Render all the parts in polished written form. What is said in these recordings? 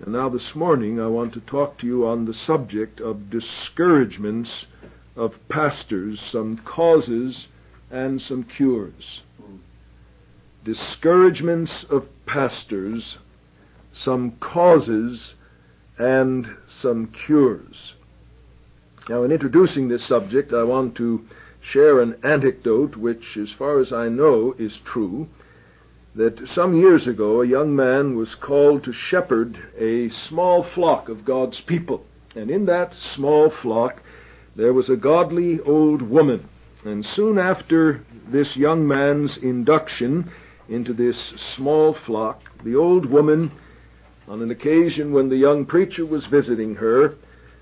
And now this morning I want to talk to you on the subject of discouragements of pastors, some causes and some cures. Discouragements of pastors, some causes and some cures. Now, in introducing this subject, I want to share an anecdote which, as far as I know, is true, that some years ago a young man was called to shepherd a small flock of God's people. And in that small flock there was a godly old woman. And soon after this young man's induction into this small flock, the old woman, on an occasion when the young preacher was visiting her,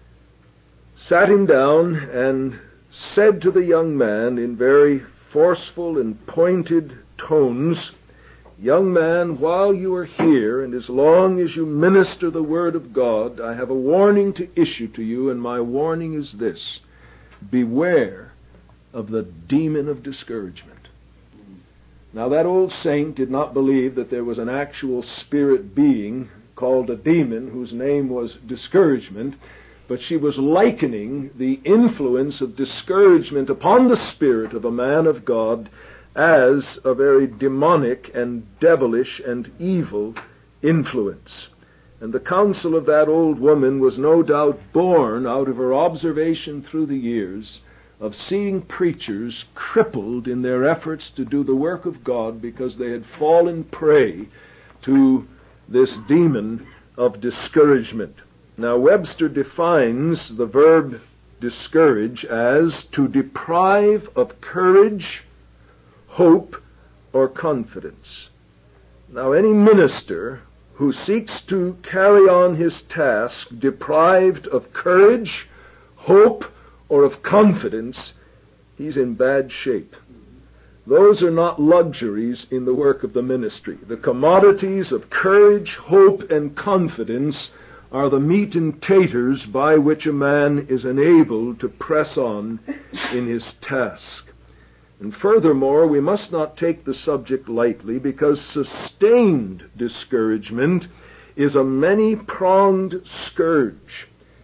sat him down and said to the young man in very forceful and pointed tones, "Young man, while you are here, and as long as you minister the Word of God, I have a warning to issue to you, and my warning is this: beware of the demon of discouragement." Now, that old saint did not believe that there was an actual spirit being called a demon whose name was discouragement, but she was likening the influence of discouragement upon the spirit of a man of God as a very demonic and devilish and evil influence. And the counsel of that old woman was no doubt born out of her observation through the years of seeing preachers crippled in their efforts to do the work of God because they had fallen prey to this demon of discouragement. Now, Webster defines the verb discourage as to deprive of courage, hope, or confidence. Now, any minister who seeks to carry on his task deprived of courage, hope, or of confidence, he's in bad shape. Those are not luxuries in the work of the ministry. The commodities of courage, hope, and confidence are the meat and taters by which a man is enabled to press on in his task. And furthermore, we must not take the subject lightly, because sustained discouragement is a many-pronged scourge.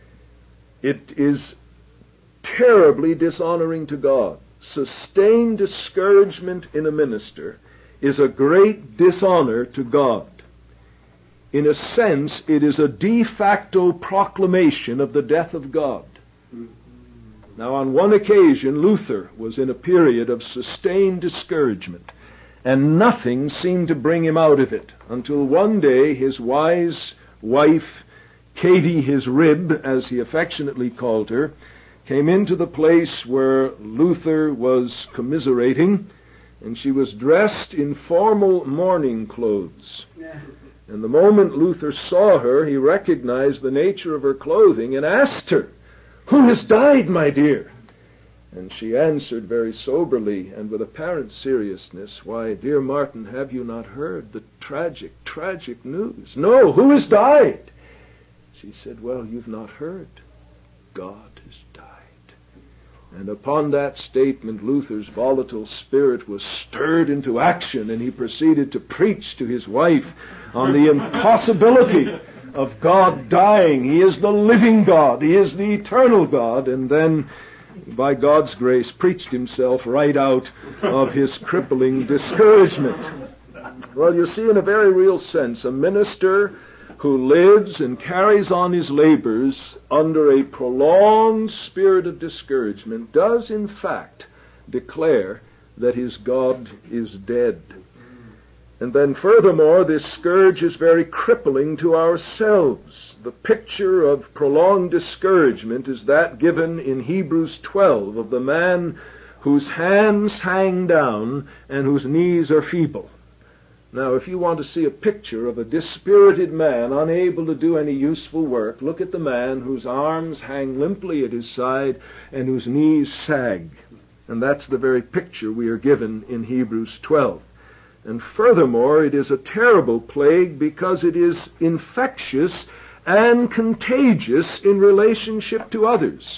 It is terribly dishonoring to God. Sustained discouragement in a minister is a great dishonor to God. In a sense, it is a de facto proclamation of the death of God. Now, on one occasion, Luther was in a period of sustained discouragement, and nothing seemed to bring him out of it, until one day his wise wife, Katie his rib, as he affectionately called her, came into the place where Luther was commiserating, and she was dressed in formal mourning clothes. And the moment Luther saw her, he recognized the nature of her clothing and asked her, "Who has died, my dear?" And she answered very soberly and with apparent seriousness, "Why, dear Martin, have you not heard the tragic, tragic news?" "No, who has died?" She said, "Well, you've not heard. God has died." And upon that statement, Luther's volatile spirit was stirred into action, and he proceeded to preach to his wife on the impossibility of God dying. He is the living God. He is the eternal God. And then, by God's grace, preached himself right out of his crippling discouragement. Well, you see, in a very real sense, a minister who lives and carries on his labors under a prolonged spirit of discouragement does, in fact, declare that his God is dead. And then furthermore, this scourge is very crippling to ourselves. The picture of prolonged discouragement is that given in Hebrews 12 of the man whose hands hang down and whose knees are feeble. Now, if you want to see a picture of a dispirited man unable to do any useful work, look at the man whose arms hang limply at his side and whose knees sag. And that's the very picture we are given in Hebrews 12. And furthermore, it is a terrible plague because it is infectious and contagious in relationship to others.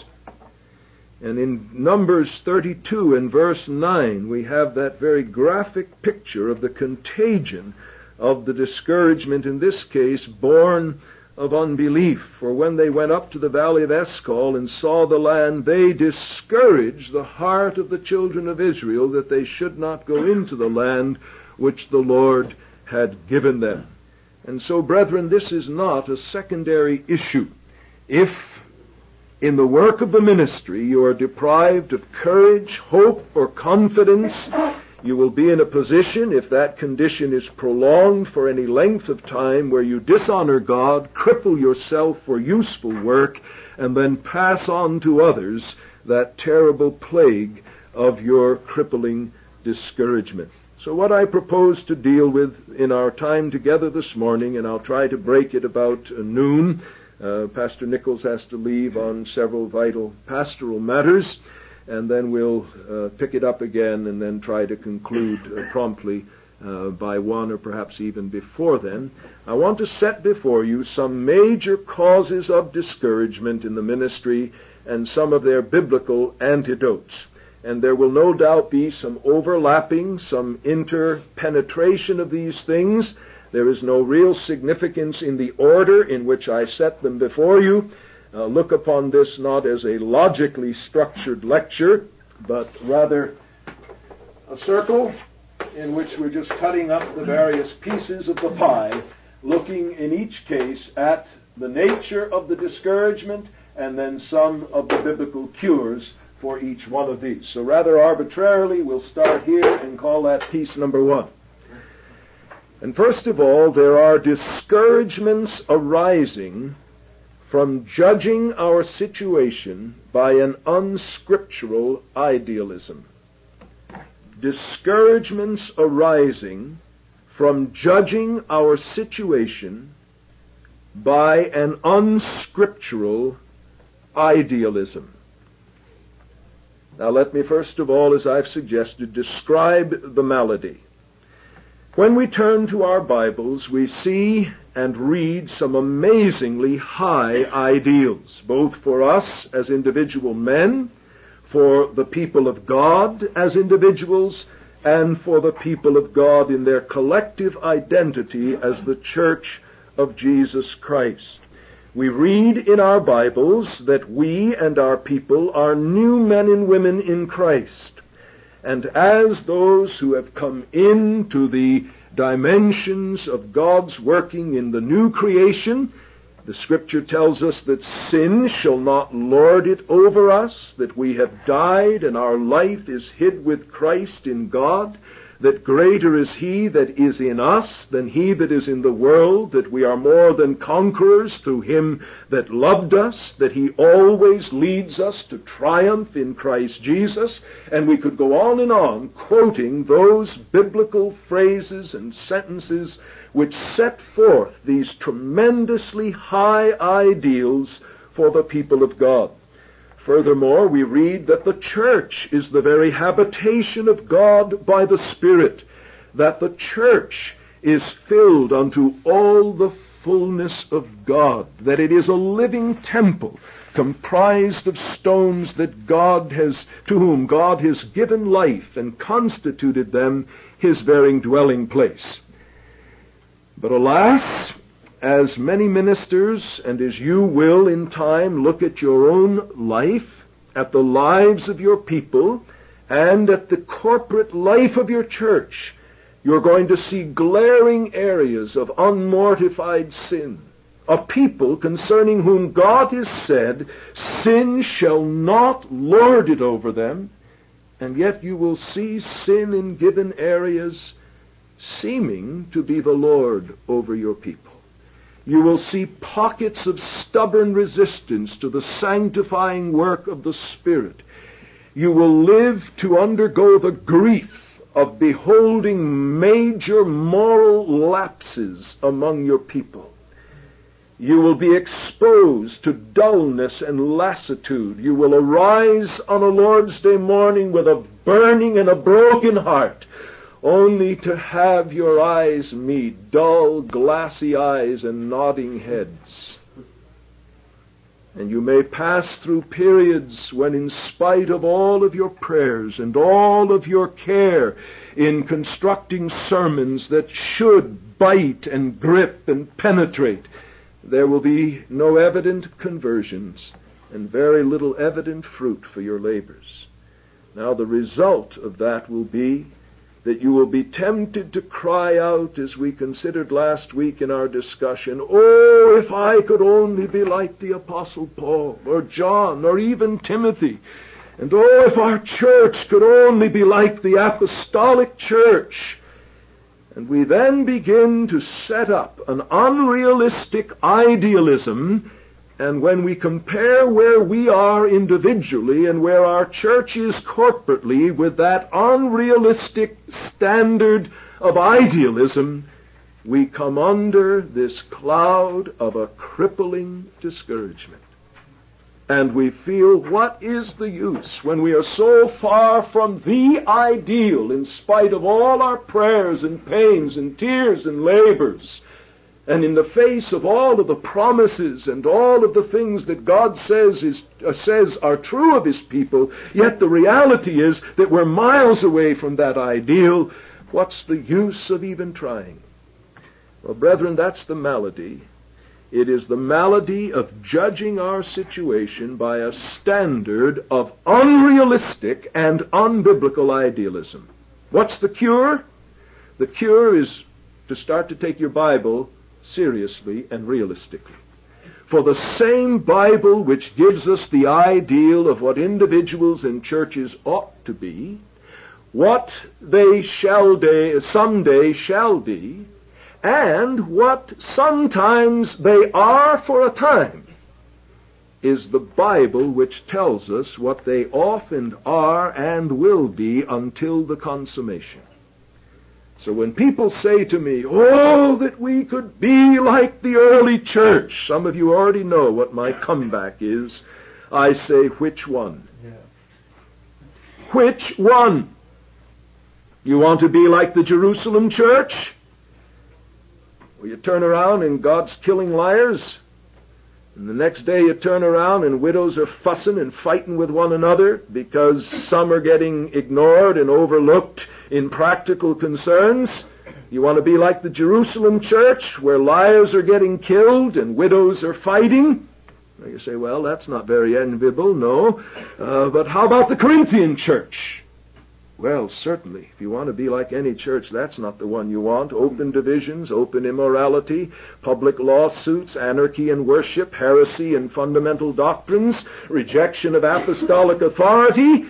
And in Numbers 32 and verse 9, we have that very graphic picture of the contagion of the discouragement, in this case born of unbelief. For when they went up to the valley of Eshcol and saw the land, they discouraged the heart of the children of Israel, that they should not go into the land which the Lord had given them. And so, brethren, this is not a secondary issue. If in the work of the ministry you are deprived of courage, hope, or confidence, you will be in a position, if that condition is prolonged for any length of time, where you dishonor God, cripple yourself for useful work, and then pass on to others that terrible plague of your crippling discouragement. So what I propose to deal with in our time together this morning, and I'll try to break it about noon. Pastor Nichols has to leave on several vital pastoral matters, and then we'll pick it up again and then try to conclude promptly by 1 or perhaps even before then. I want to set before you some major causes of discouragement in the ministry and some of their biblical antidotes. And there will no doubt be some overlapping, some interpenetration of these things. There is no real significance in the order in which I set them before you. Look upon this not as a logically structured lecture, but rather a circle in which we're just cutting up the various pieces of the pie, looking in each case at the nature of the discouragement and then some of the biblical cures for each one of these. So rather arbitrarily, we'll start here and call that piece number 1. And first of all, there are discouragements arising from judging our situation by an unscriptural idealism. Discouragements arising from judging our situation by an unscriptural idealism. Now let me first of all, as I've suggested, describe the malady. When we turn to our Bibles, we see and read some amazingly high ideals, both for us as individual men, for the people of God as individuals, and for the people of God in their collective identity as the Church of Jesus Christ. We read in our Bibles that we and our people are new men and women in Christ. And as those who have come into the dimensions of God's working in the new creation, the Scripture tells us that sin shall not lord it over us, that we have died and our life is hid with Christ in God, that greater is He that is in us than he that is in the world, that we are more than conquerors through Him that loved us, that He always leads us to triumph in Christ Jesus. And we could go on quoting those biblical phrases and sentences which set forth these tremendously high ideals for the people of God. Furthermore, we read that the church is the very habitation of God by the Spirit, that the church is filled unto all the fullness of God, that it is a living temple comprised of stones that to whom God has given life and constituted them His very dwelling place. But alas, as many ministers, and as you will in time look at your own life, at the lives of your people, and at the corporate life of your church, you're going to see glaring areas of unmortified sin. A people concerning whom God has said, sin shall not lord it over them, and yet you will see sin in given areas seeming to be the Lord over your people. You will see pockets of stubborn resistance to the sanctifying work of the Spirit. You will live to undergo the grief of beholding major moral lapses among your people. You will be exposed to dullness and lassitude. You will arise on a Lord's Day morning with a burning and a broken heart, only to have your eyes meet dull, glassy eyes and nodding heads. And you may pass through periods when, in spite of all of your prayers and all of your care in constructing sermons that should bite and grip and penetrate, there will be no evident conversions and very little evident fruit for your labors. Now the result of that will be that you will be tempted to cry out, as we considered last week in our discussion, "Oh, if I could only be like the Apostle Paul, or John, or even Timothy. And oh, if our church could only be like the apostolic church." And we then begin to set up an unrealistic idealism, and when we compare where we are individually and where our church is corporately with that unrealistic standard of idealism, we come under this cloud of a crippling discouragement. And we feel, what is the use when we are so far from the ideal in spite of all our prayers and pains and tears and labors, and in the face of all of the promises and all of the things that God says are true of His people, yet the reality is that we're miles away from that ideal. What's the use of even trying? Well, brethren, that's the malady. It is the malady of judging our situation by a standard of unrealistic and unbiblical idealism. What's the cure? The cure is to start to take your Bible seriously and realistically. For the same Bible which gives us the ideal of what individuals and churches ought to be, what they someday shall be, and what sometimes they are for a time, is the Bible which tells us what they often are and will be until the consummation. So when people say to me, "Oh, that we could be like the early church," some of you already know what my comeback is. I say, which one? Yeah. Which one? You want to be like the Jerusalem church? Well, you turn around and God's killing liars, and the next day you turn around and widows are fussing and fighting with one another because some are getting ignored and overlooked in practical concerns. You want to be like the Jerusalem church, where liars are getting killed and widows are fighting? Now you say, well, that's not very enviable, no. But how about the Corinthian church? Well, certainly, if you want to be like any church, that's not the one you want. Open divisions, open immorality, public lawsuits, anarchy in worship, heresy and fundamental doctrines, rejection of apostolic authority,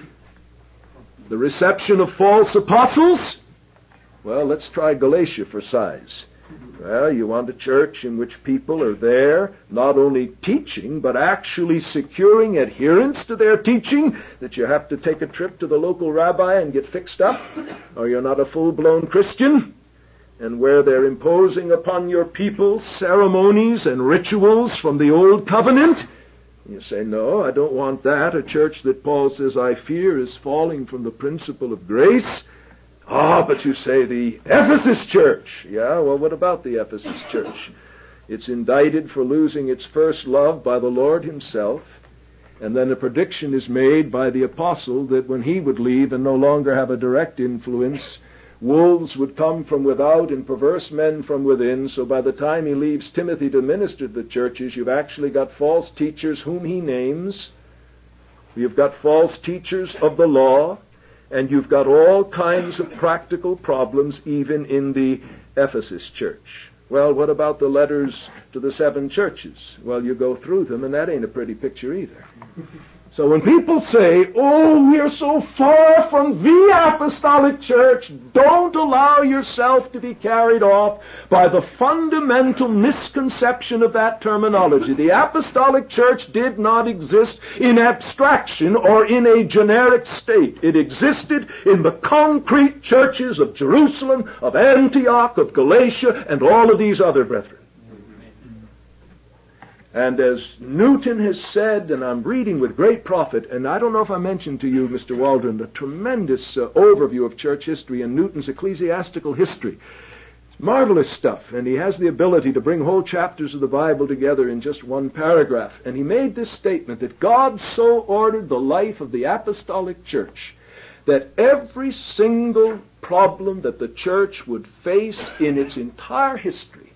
the reception of false apostles. Well, let's try Galatia for size. Well, you want a church in which people are there not only teaching, but actually securing adherence to their teaching, that you have to take a trip to the local rabbi and get fixed up, or you're not a full-blown Christian, and where they're imposing upon your people ceremonies and rituals from the old covenant. You say, no, I don't want that. A church that Paul says, I fear, is falling from the principle of grace. Ah, but you say the Ephesus church. Yeah, well, what about the Ephesus church? It's indicted for losing its first love by the Lord Himself, and then a prediction is made by the apostle that when he would leave and no longer have a direct influence, wolves would come from without and perverse men from within. So by the time he leaves Timothy to minister to the churches, you've actually got false teachers whom he names. You've got false teachers of the law. And you've got all kinds of practical problems even in the Ephesus church. Well, what about the letters to the 7 churches? Well, you go through them, and that ain't a pretty picture either. So when people say, oh, we're so far from the apostolic church, don't allow yourself to be carried off by the fundamental misconception of that terminology. The apostolic church did not exist in abstraction or in a generic state. It existed in the concrete churches of Jerusalem, of Antioch, of Galatia, and all of these other brethren. And as Newton has said, and I'm reading with great profit, and I don't know if I mentioned to you, Mr. Waldron, the tremendous overview of church history in Newton's Ecclesiastical History. It's marvelous stuff, and he has the ability to bring whole chapters of the Bible together in just one paragraph. And he made this statement that God so ordered the life of the apostolic church that every single problem that the church would face in its entire history,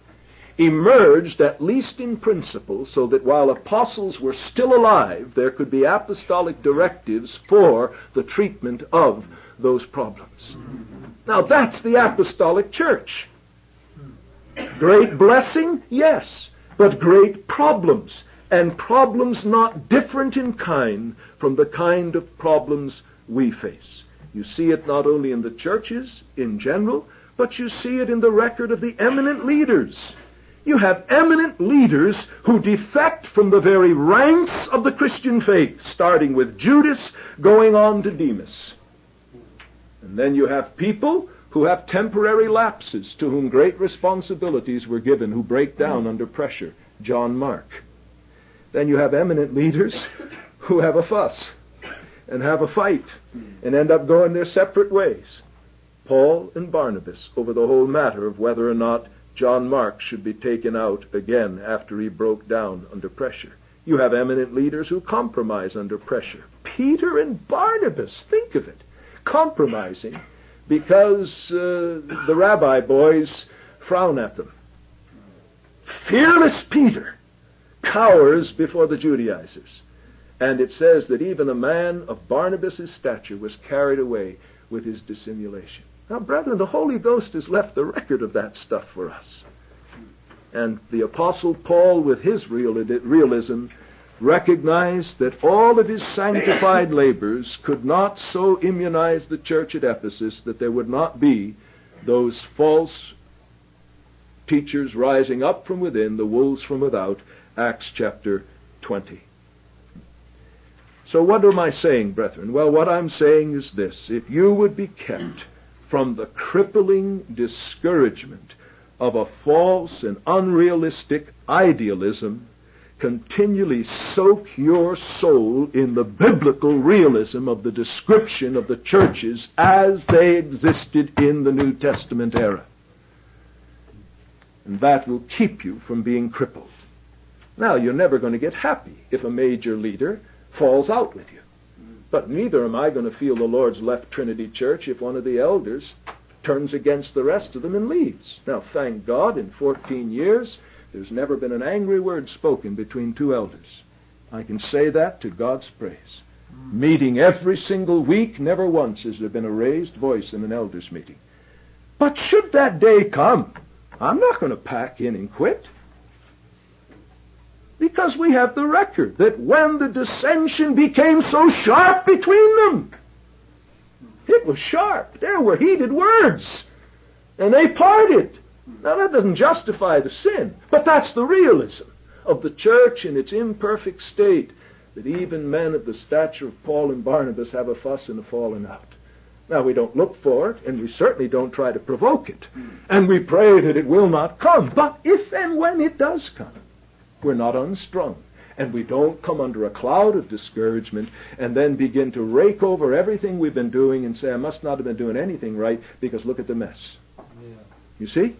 emerged, at least in principle, so that while apostles were still alive, there could be apostolic directives for the treatment of those problems. Now that's the apostolic church. Great blessing? Yes. But great problems. And problems not different in kind from the kind of problems we face. You see it not only in the churches in general, but you see it in the record of the eminent leaders. You have eminent leaders who defect from the very ranks of the Christian faith, starting with Judas, going on to Demas. And then you have people who have temporary lapses, to whom great responsibilities were given, who break down under pressure. John Mark. Then you have eminent leaders who have a fuss and have a fight and end up going their separate ways. Paul and Barnabas over the whole matter of whether or not John Mark should be taken out again after he broke down under pressure. You have eminent leaders who compromise under pressure. Peter and Barnabas, think of it, compromising because the rabbi boys frown at them. Fearless Peter cowers before the Judaizers. And it says that even a man of Barnabas' stature was carried away with his dissimulation. Now, brethren, the Holy Ghost has left the record of that stuff for us. And the Apostle Paul, with his realism, recognized that all of his sanctified labors could not so immunize the church at Ephesus that there would not be those false teachers rising up from within, the wolves from without, Acts chapter 20. So what am I saying, brethren? Well, what I'm saying is this. If you would be kept from the crippling discouragement of a false and unrealistic idealism, continually soak your soul in the biblical realism of the description of the churches as they existed in the New Testament era. And that will keep you from being crippled. Now, you're never going to get happy if a major leader falls out with you. But neither am I going to feel the Lord's left Trinity Church if one of the elders turns against the rest of them and leaves. Now, thank God, in 14 years, there's never been an angry word spoken between two elders. I can say that to God's praise. Meeting every single week, never once has there been a raised voice in an elders' meeting. But should that day come, I'm not going to pack in and quit. Because we have the record that when the dissension became so sharp between them, it was sharp. There were heated words. And they parted. Now that doesn't justify the sin, but that's the realism of the church in its imperfect state, that even men of the stature of Paul and Barnabas have a fuss and a falling out. Now we don't look for it, and we certainly don't try to provoke it. And we pray that it will not come. But if and when it does come, we're not unstrung, and we don't come under a cloud of discouragement and then begin to rake over everything we've been doing and say, I must not have been doing anything right because look at the mess. Yeah. You see?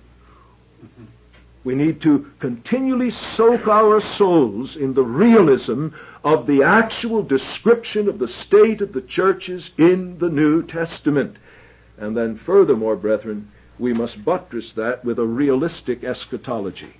We need to continually soak our souls in the realism of the actual description of the state of the churches in the New Testament. And then furthermore, brethren, we must buttress that with a realistic eschatology.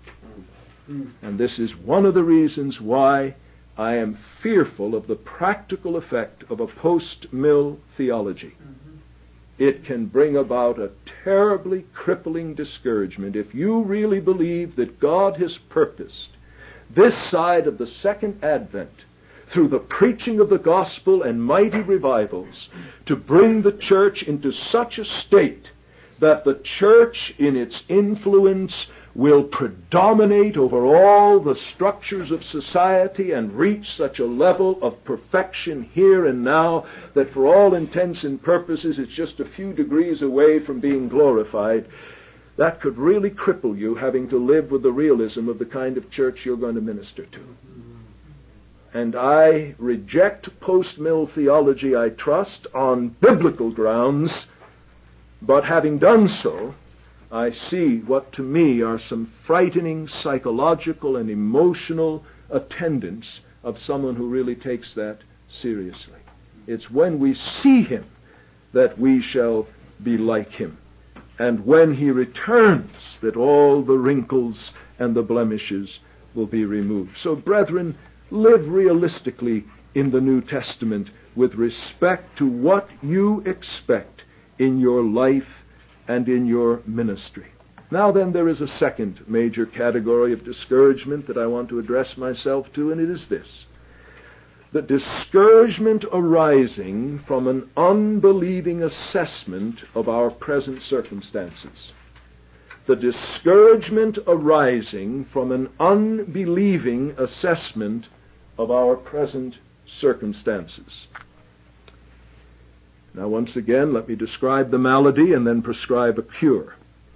And this is one of the reasons why I am fearful of the practical effect of a post-mill theology. It can bring about a terribly crippling discouragement if you really believe that God has purposed this side of the second advent, through the preaching of the gospel and mighty revivals, to bring the church into such a state that the church in its influence will predominate over all the structures of society and reach such a level of perfection here and now that for all intents and purposes it's just a few degrees away from being glorified. That could really cripple you, having to live with the realism of the kind of church you're going to minister to. And I reject post-mill theology, I trust, on biblical grounds, but having done so, I see what to me are some frightening psychological and emotional attendants of someone who really takes that seriously. It's when we see him that we shall be like him. and when he returns, that all the wrinkles and the blemishes will be removed. So, brethren, live realistically in the New Testament with respect to what you expect in your life and in your ministry. Now then, there is a second major category of discouragement that I want to address myself to, and it is this: the discouragement arising from an unbelieving assessment of our present circumstances. The discouragement arising from an unbelieving assessment of our present circumstances. Now, once again, let me describe the malady and then prescribe a cure.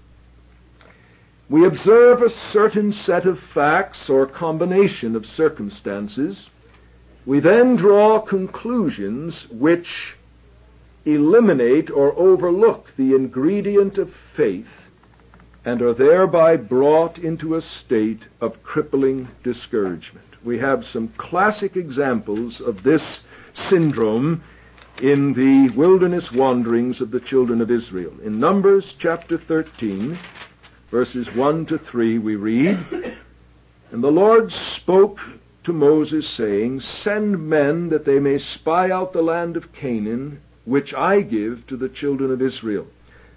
We observe a certain set of facts or combination of circumstances. We then draw conclusions which eliminate or overlook the ingredient of faith and are thereby brought into a state of crippling discouragement. We have some classic examples of this syndrome in the wilderness wanderings of the children of Israel. In Numbers chapter 13, verses 1 to 3, we read, "And the Lord spoke to Moses, saying, Send men that they may spy out the land of Canaan, which I give to the children of Israel.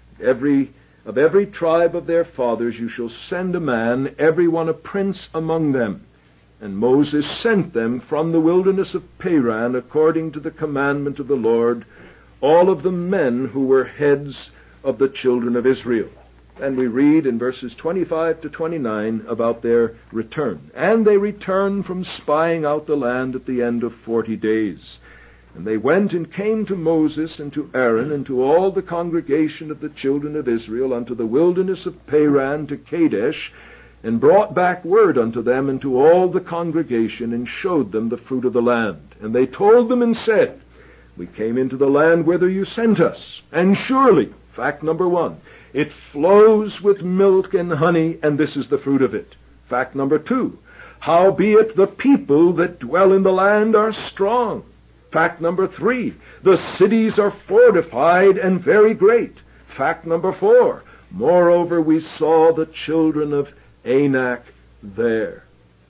Of every tribe of their fathers you shall send a man, every one a prince among them. And Moses sent them from the wilderness of Paran, according to the commandment of the Lord, all of the men who were heads of the children of Israel." And we read in verses 25 to 29 about their return. "And they returned from spying out the land at the end of 40 days. And they went and came to Moses and to Aaron and to all the congregation of the children of Israel unto the wilderness of Paran to Kadesh, and brought back word unto them and to all the congregation, and showed them the fruit of the land. And they told them and said, We came into the land whither you sent us, and surely," fact number one, "it flows with milk and honey, and this is the fruit of it." Fact number two, "Howbeit the people that dwell in the land are strong." Fact number three, "The cities are fortified and very great." Fact number four, "Moreover we saw the children of Anak there."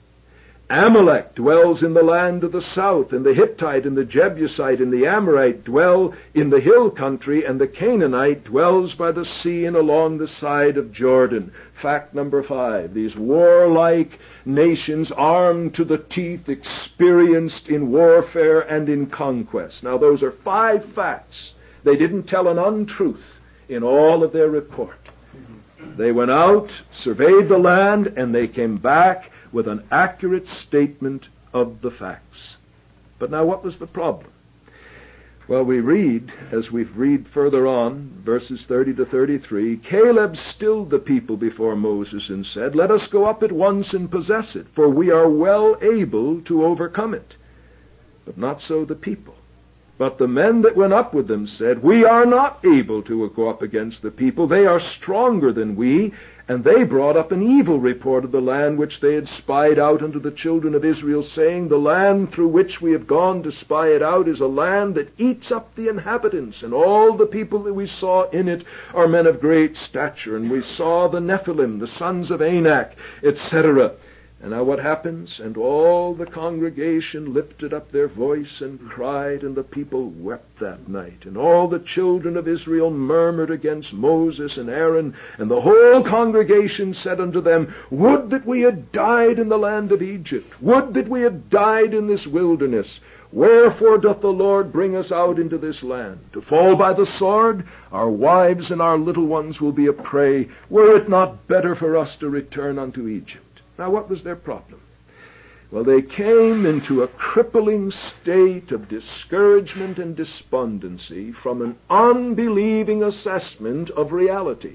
Amalek dwells in the land of the south, and the Hittite and the Jebusite and the Amorite dwell in the hill country, and the Canaanite dwells by the sea and along the side of Jordan. Fact number five, these warlike nations, armed to the teeth, experienced in warfare and in conquest. Now those are 5 facts. They didn't tell an untruth in all of their report. They went out, surveyed the land, and they came back with an accurate statement of the facts. But now what was the problem? Well, we read, as we read further on, verses 30 to 33, "Caleb stilled the people before Moses and said, Let us go up at once and possess it, for we are well able to overcome it. But not so the people. But the men that went up with them said, We are not able to go up against the people. They are stronger than we. And they brought up an evil report of the land which they had spied out unto the children of Israel, saying, The land through which we have gone to spy it out is a land that eats up the inhabitants, and all the people that we saw in it are men of great stature. And we saw the Nephilim, the sons of Anak, etc." And now what happens? "And all the congregation lifted up their voice and cried, and the people wept that night. And all the children of Israel murmured against Moses and Aaron, and the whole congregation said unto them, Would that we had died in the land of Egypt! Would that we had died in this wilderness! Wherefore doth the Lord bring us out into this land? To fall by the sword? Our wives and our little ones will be a prey. Were it not better for us to return unto Egypt?" Now, what was their problem? Well, they came into a crippling state of discouragement and despondency from an unbelieving assessment of reality.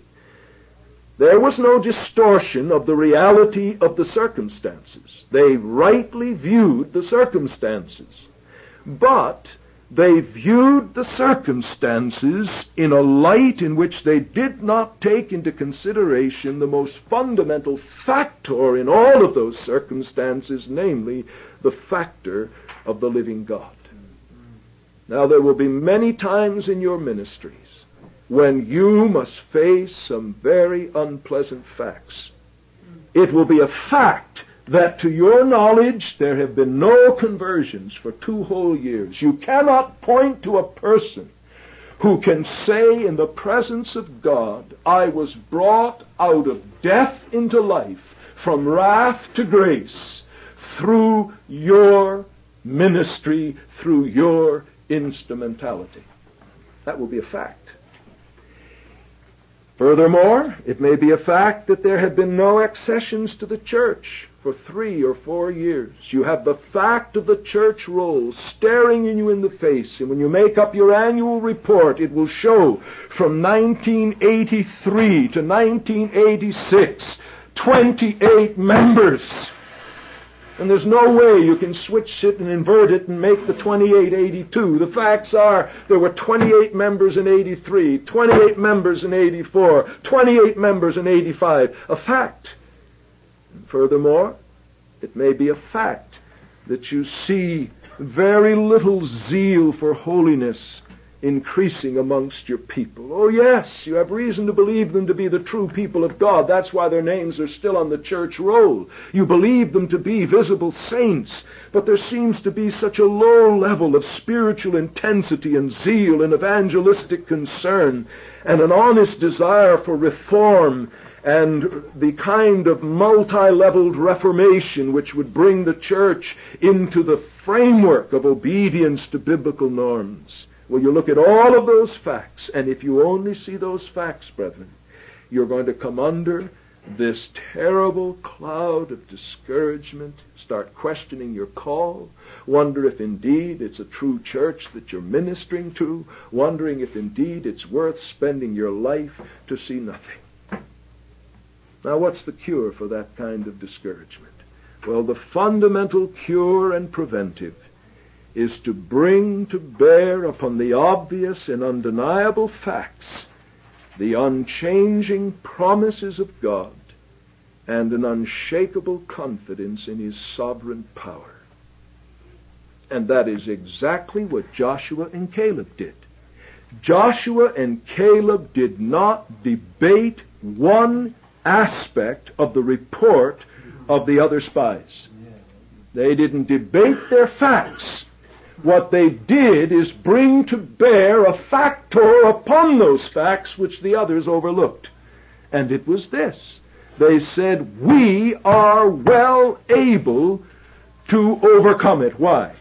There was no distortion of the reality of the circumstances. They rightly viewed the circumstances. But they viewed the circumstances in a light in which they did not take into consideration the most fundamental factor in all of those circumstances, namely the factor of the living God. Now, there will be many times in your ministries when you must face some very unpleasant facts. It will be a fact that to your knowledge there have been no conversions for 2 whole years. You cannot point to a person who can say in the presence of God, I was brought out of death into life, from wrath to grace, through your ministry, through your instrumentality. That will be a fact. Furthermore, it may be a fact that there have been no accessions to the church for 3 or 4 years. You have the fact of the church roll staring you in the face, and when you make up your annual report, it will show from 1983 to 1986, 28 members. And there's no way you can switch it and invert it and make the 28 82. The facts are there were 28 members in 83, 28 members in 84, 28 members in 85. A fact. And furthermore, it may be a fact that you see very little zeal for holiness increasing amongst your people. Oh yes, you have reason to believe them to be the true people of God. That's why their names are still on the church roll. You believe them to be visible saints, but there seems to be such a low level of spiritual intensity and zeal and evangelistic concern and an honest desire for reform and the kind of multi-leveled reformation which would bring the church into the framework of obedience to biblical norms. Well, you look at all of those facts, and if you only see those facts, brethren, you're going to come under this terrible cloud of discouragement, start questioning your call, wonder if indeed it's a true church that you're ministering to, wondering if indeed it's worth spending your life to see nothing. Now, what's the cure for that kind of discouragement? Well, the fundamental cure and preventive is to bring to bear upon the obvious and undeniable facts the unchanging promises of God and an unshakable confidence in His sovereign power. And that is exactly what Joshua and Caleb did. Joshua and Caleb did not debate one aspect of the report of the other spies. They didn't debate their facts. What they did is bring to bear a factor upon those facts which the others overlooked. And it was this. They said, we are well able to overcome it. Why?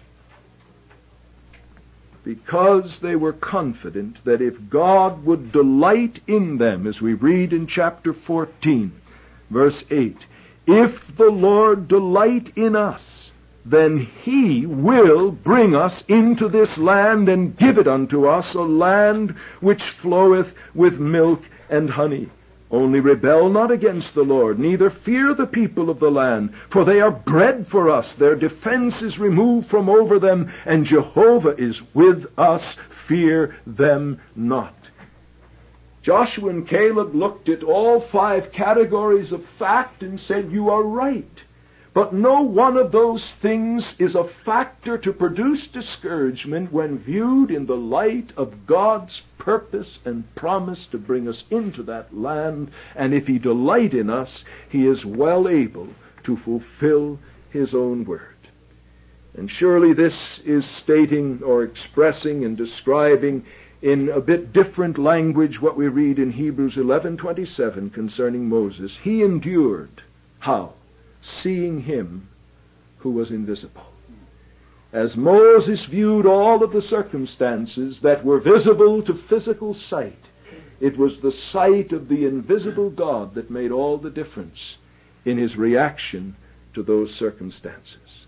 Because they were confident that if God would delight in them, as we read in chapter 14, verse 8, if the Lord delight in us, then He will bring us into this land and give it unto us, a land which floweth with milk and honey. Only rebel not against the Lord, neither fear the people of the land, for they are bread for us. Their defense is removed from over them, and Jehovah is with us. Fear them not. Joshua and Caleb looked at all 5 categories of fact and said, you are right. But no one of those things is a factor to produce discouragement when viewed in the light of God's purpose and promise to bring us into that land. And if He delight in us, He is well able to fulfill His own word. And surely this is stating or expressing and describing in a bit different language what we read in Hebrews 11:27 concerning Moses. He endured. How? Seeing Him who was invisible. As Moses viewed all of the circumstances that were visible to physical sight, it was the sight of the invisible God that made all the difference in his reaction to those circumstances.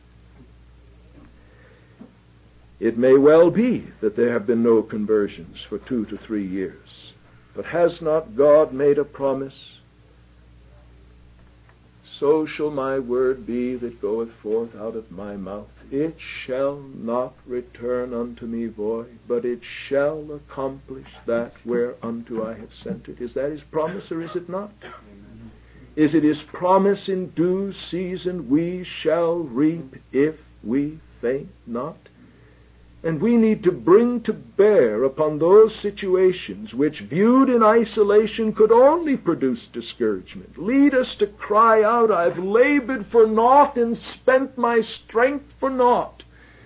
It may well be that there have been no conversions for 2 to 3 years, but has not God made a promise? So shall my word be that goeth forth out of my mouth. It shall not return unto me void, but it shall accomplish that whereunto I have sent it. Is that His promise, or is it not? Is it His promise, in due season we shall reap if we faint not? And we need to bring to bear upon those situations which, viewed in isolation, could only produce discouragement. Lead us to cry out, I've labored for naught and spent my strength for naught.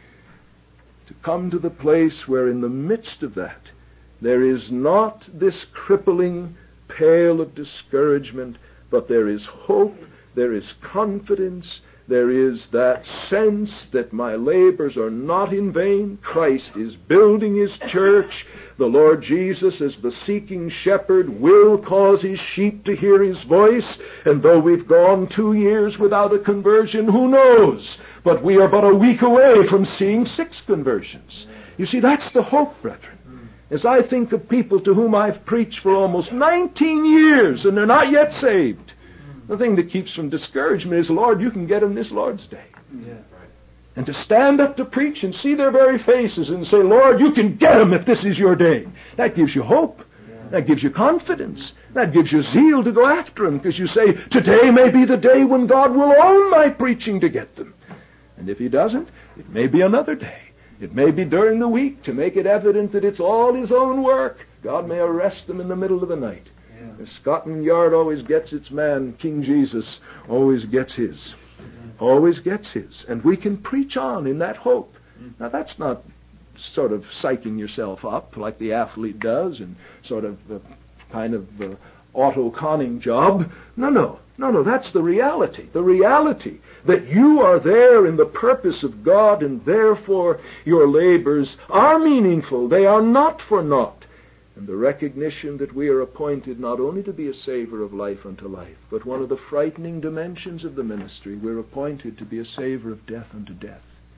To come to the place where in the midst of that there is not this crippling pale of discouragement, but there is hope, there is confidence, there is that sense that my labors are not in vain. Christ is building his church. The Lord Jesus, as the seeking shepherd, will cause his sheep to hear his voice. And though we've gone 2 years without a conversion, who knows? But we are but a week away from seeing 6 conversions. You see, that's the hope, brethren. As I think of people to whom I've preached for almost 19 years and they're not yet saved, the thing that keeps from discouragement is, Lord, you can get them this Lord's Day. Yeah, right. And to stand up to preach and see their very faces and say, Lord, you can get them if this is your day. That gives you hope. Yeah. That gives you confidence. That gives you zeal to go after them, because you say, today may be the day when God will own my preaching to get them. And if he doesn't, it may be another day. It may be during the week to make it evident that it's all his own work. God may arrest them in the middle of the night. Scotland Yard always gets its man. King Jesus always gets his. Always gets his. And we can preach on in that hope. Now, that's not sort of psyching yourself up like the athlete does and sort of kind of auto-conning job. No, that's the reality. The reality that you are there in the purpose of God, and therefore your labors are meaningful. They are not for naught. And the recognition that we are appointed not only to be a saver of life unto life, but one of the frightening dimensions of the ministry, we're appointed to be a saver of death unto death.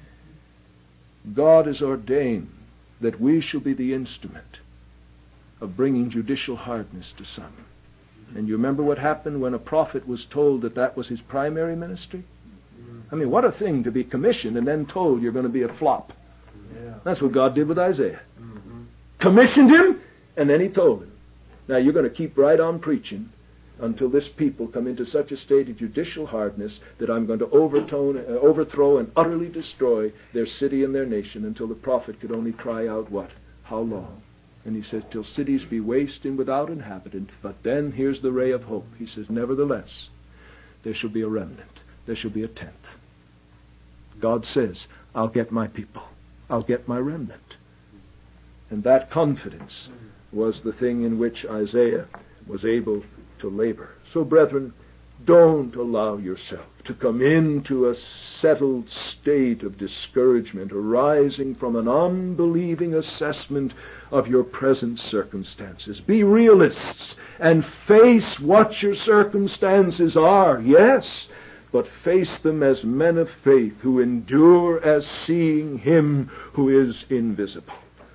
God has ordained that we shall be the instrument of bringing judicial hardness to some. And you remember what happened when a prophet was told that that was his primary ministry? I mean, what a thing to be commissioned and then told you're going to be a flop. Yeah. That's what God did with Isaiah. Commissioned him, and then he told him, now you're going to keep right on preaching until this people come into such a state of judicial hardness that I'm going to overthrow and utterly destroy their city and their nation, until the prophet could only cry out, what? How long? And he says, till cities be waste and without inhabitant. But then here's the ray of hope. He says, nevertheless, there shall be a remnant. There shall be a tenth. God says, I'll get my people. I'll get my remnant. And that confidence was the thing in which Isaiah was able to labor. So, brethren, don't allow yourself to come into a settled state of discouragement arising from an unbelieving assessment of your present circumstances. Be realists and face what your circumstances are, yes, but face them as men of faith who endure as seeing him who is invisible.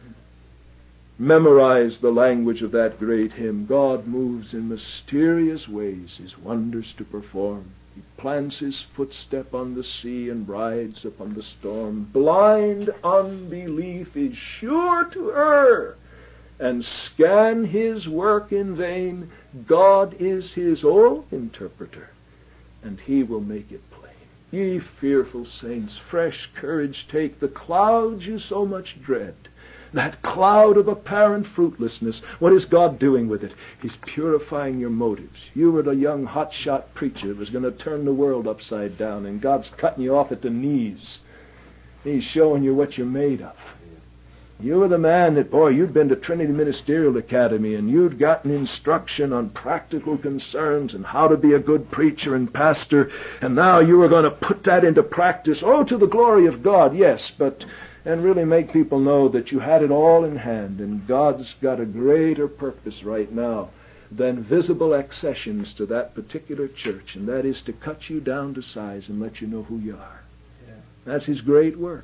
Memorize the language of that great hymn. God moves in mysterious ways, his wonders to perform. He plants his footstep on the sea and rides upon the storm. Blind unbelief is sure to err and scan his work in vain. God is his own interpreter, and he will make it plain. Ye fearful saints, fresh courage take. The clouds you so much dread, that cloud of apparent fruitlessness, what is God doing with it? He's purifying your motives. You were the young hotshot preacher that was going to turn the world upside down, and God's cutting you off at the knees. He's showing you what you're made of. You were the man that, boy, you'd been to Trinity Ministerial Academy, and you'd gotten instruction on practical concerns and how to be a good preacher and pastor, and now you were going to put that into practice, to the glory of God, yes, and really make people know that you had it all in hand, and God's got a greater purpose right now than visible accessions to that particular church, and that is to cut you down to size and let you know who you are. Yeah. That's his great work.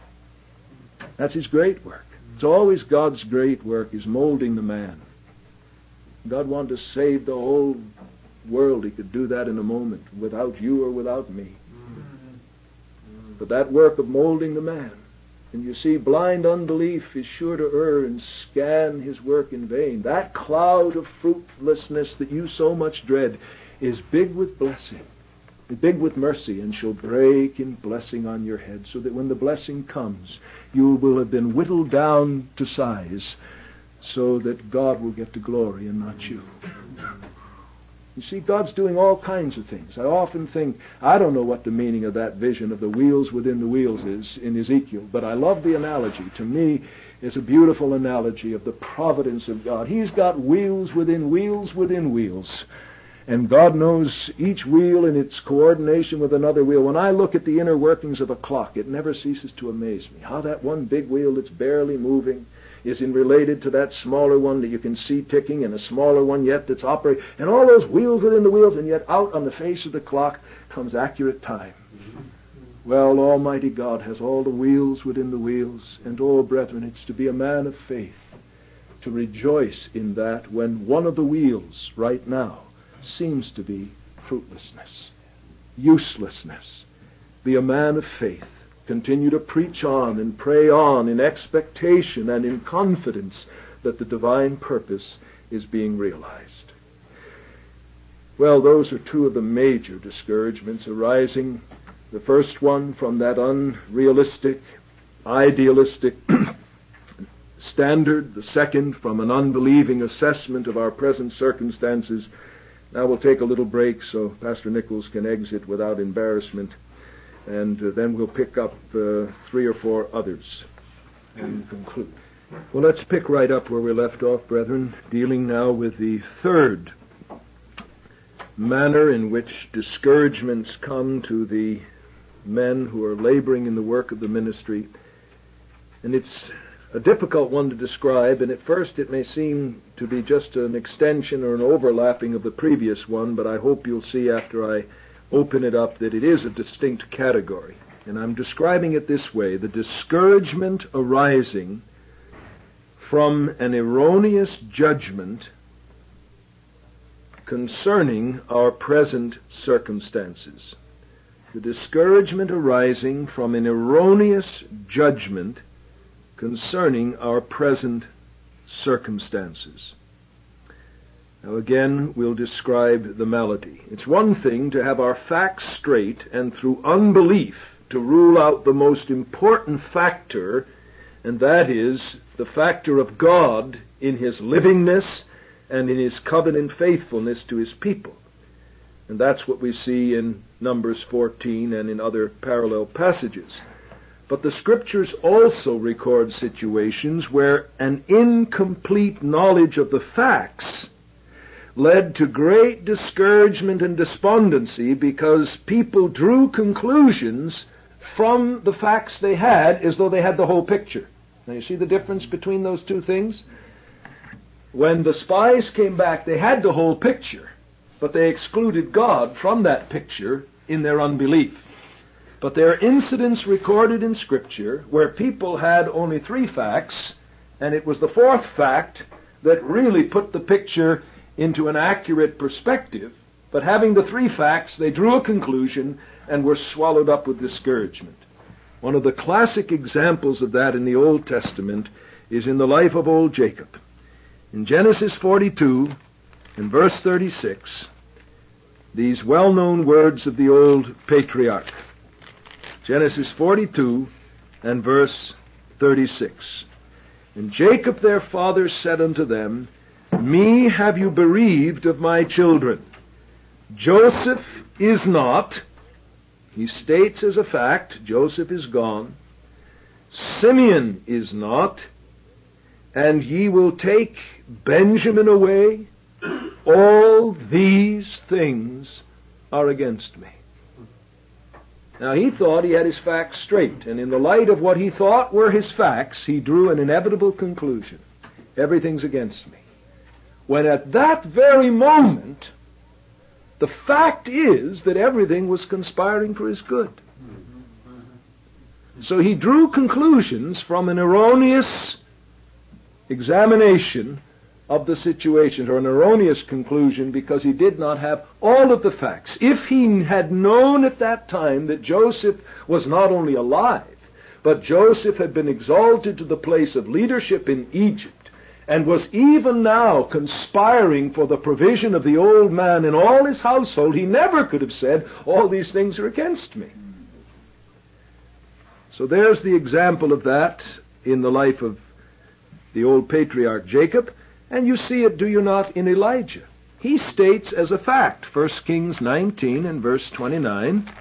That's his great work. It's always God's great work is molding the man. God wanted to save the whole world. He could do that in a moment without you or without me. But that work of molding the man, and you see, blind unbelief is sure to err and scan his work in vain. That cloud of fruitlessness that you so much dread is big with blessing. big with mercy, and shall break in blessing on your head, so that when the blessing comes, you will have been whittled down to size, so that God will get the glory and not you. You see, God's doing all kinds of things. I often think, I don't know what the meaning of that vision of the wheels within the wheels is in Ezekiel, but I love the analogy. To me, it's a beautiful analogy of the providence of God. He's got wheels within wheels within wheels. And God knows each wheel in its coordination with another wheel. When I look at the inner workings of a clock, it never ceases to amaze me. How that one big wheel that's barely moving is related to that smaller one that you can see ticking, and a smaller one yet that's operating, and all those wheels within the wheels, and yet out on the face of the clock comes accurate time. Well, Almighty God has all the wheels within the wheels, and oh, brethren, it's to be a man of faith, to rejoice in that when one of the wheels right now seems to be fruitlessness, uselessness. Be a man of faith. Continue to preach on and pray on in expectation and in confidence that the divine purpose is being realized. Well, those are two of the major discouragements arising. The first one from that unrealistic, idealistic standard. The second from an unbelieving assessment of our present circumstances. Now we'll take a little break so Pastor Nichols can exit without embarrassment. And then we'll pick up 3 or 4 others and conclude. Well, let's pick right up where we left off, brethren, dealing now with the third manner in which discouragements come to the men who are laboring in the work of the ministry. And it's a difficult one to describe, and at first it may seem to be just an extension or an overlapping of the previous one, but I hope you'll see after I open it up that it is a distinct category. And I'm describing it this way: the discouragement arising from an erroneous judgment concerning our present circumstances. The discouragement arising from an erroneous judgment concerning our present circumstances. Now again, we'll describe the malady. It's one thing to have our facts straight and through unbelief to rule out the most important factor, and that is the factor of God in His livingness and in His covenant faithfulness to His people. And that's what we see in Numbers 14 and in other parallel passages. But the Scriptures also record situations where an incomplete knowledge of the facts led to great discouragement and despondency because people drew conclusions from the facts they had as though they had the whole picture. Now you see the difference between those two things? When the spies came back, they had the whole picture, but they excluded God from that picture in their unbelief. But there are incidents recorded in Scripture where people had only 3 facts, and it was the 4th fact that really put the picture into an accurate perspective, but having the 3 facts, they drew a conclusion and were swallowed up with discouragement. One of the classic examples of that in the Old Testament is in the life of old Jacob. In Genesis 42, in verse 36, these well-known words of the old patriarch. Genesis 42 and verse 36. And Jacob their father said unto them, Me have you bereaved of my children. Joseph is not. He states as a fact, Joseph is gone. Simeon is not. And ye will take Benjamin away. All these things are against me. Now he thought he had his facts straight, and in the light of what he thought were his facts, he drew an inevitable conclusion. Everything's against me. When at that very moment, the fact is that everything was conspiring for his good. So he drew conclusions from an erroneous examination of the situation, or an erroneous conclusion, because he did not have all of the facts. If he had known at that time that Joseph was not only alive, but Joseph had been exalted to the place of leadership in Egypt, and was even now conspiring for the provision of the old man and all his household, he never could have said, all these things are against me. So there's the example of that in the life of the old patriarch Jacob, and you see it, do you not, in Elijah. He states as a fact, 1 Kings 19 and verse 29,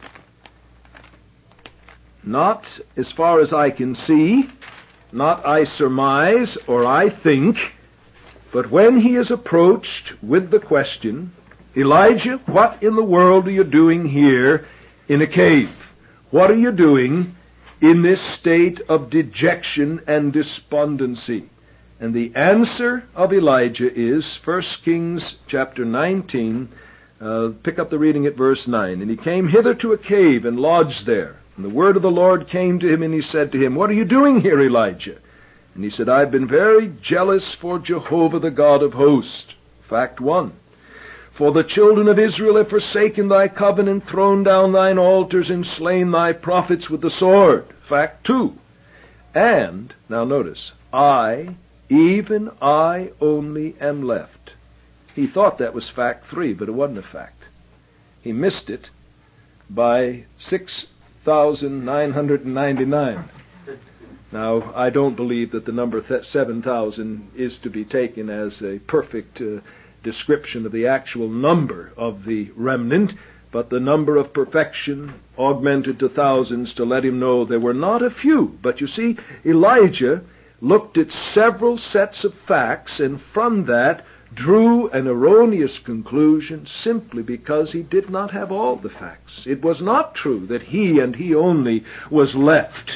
not as far as I can see, not I surmise or I think, but when he is approached with the question, Elijah, what in the world are you doing here in a cave? What are you doing in this state of dejection and despondency? And the answer of Elijah is 1 Kings chapter 19, pick up the reading at verse 9. And he came hither to a cave and lodged there. And the word of the Lord came to him, and he said to him, what are you doing here, Elijah? And he said, I've been very jealous for Jehovah the God of hosts. Fact 1. For the children of Israel have forsaken thy covenant, thrown down thine altars, and slain thy prophets with the sword. Fact 2. And, now notice, I, even I only am left. He thought that was fact 3, but it wasn't a fact. He missed it by 6,999. Now, I don't believe that the number 7,000 is to be taken as a perfect description of the actual number of the remnant, but the number of perfection augmented to thousands to let him know there were not a few. But you see, Elijah looked at several sets of facts, and from that drew an erroneous conclusion simply because he did not have all the facts. It was not true that he and he only was left.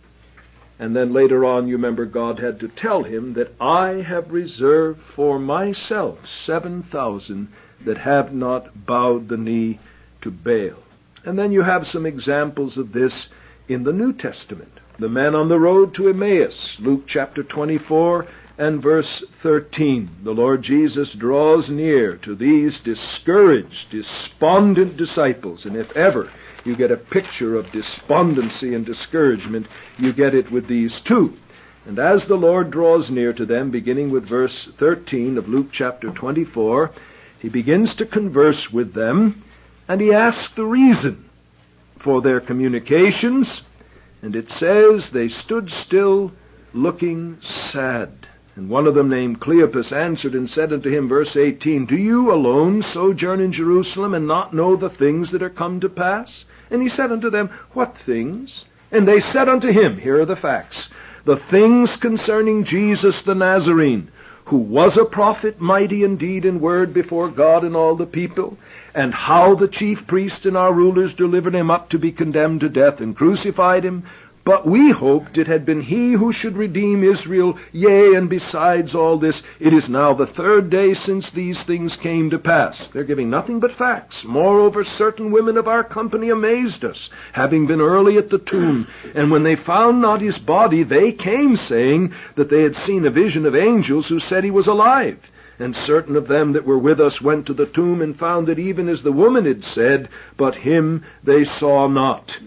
And then later on, you remember, God had to tell him that I have reserved for myself 7,000 that have not bowed the knee to Baal. And then you have some examples of this in the New Testament. The men on the road to Emmaus, Luke chapter 24 and verse 13. The Lord Jesus draws near to these discouraged, despondent disciples. And if ever you get a picture of despondency and discouragement, you get it with these two. And as the Lord draws near to them, beginning with verse 13 of Luke chapter 24, he begins to converse with them, and he asks the reason for their communications. And it says, they stood still, looking sad. And one of them, named Cleopas, answered and said unto him, verse 18, do you alone sojourn in Jerusalem, and not know the things that are come to pass? And he said unto them, what things? And they said unto him, here are the facts, the things concerning Jesus the Nazarene, who was a prophet, mighty in deed and word before God and all the people, and how the chief priests and our rulers delivered him up to be condemned to death and crucified him. But we hoped it had been he who should redeem Israel. Yea, and besides all this, it is now the 3rd day since these things came to pass. They're giving nothing but facts. Moreover, certain women of our company amazed us, having been early at the tomb. And when they found not his body, they came, saying that they had seen a vision of angels who said he was alive. And certain of them that were with us went to the tomb and found it even as the woman had said, but him they saw not.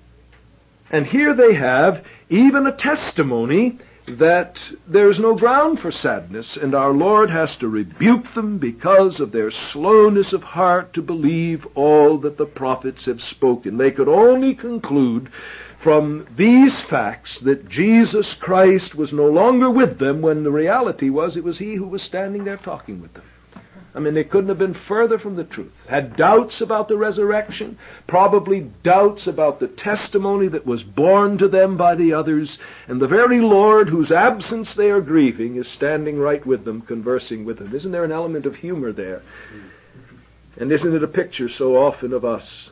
And here they have even a testimony that there's no ground for sadness, and our Lord has to rebuke them because of their slowness of heart to believe all that the prophets have spoken. They could only conclude from these facts that Jesus Christ was no longer with them, when the reality was it was he who was standing there talking with them. I mean, they couldn't have been further from the truth. Had doubts about the resurrection, probably doubts about the testimony that was borne to them by the others, and the very Lord whose absence they are grieving is standing right with them, conversing with them. Isn't there an element of humor there? And isn't it a picture so often of us?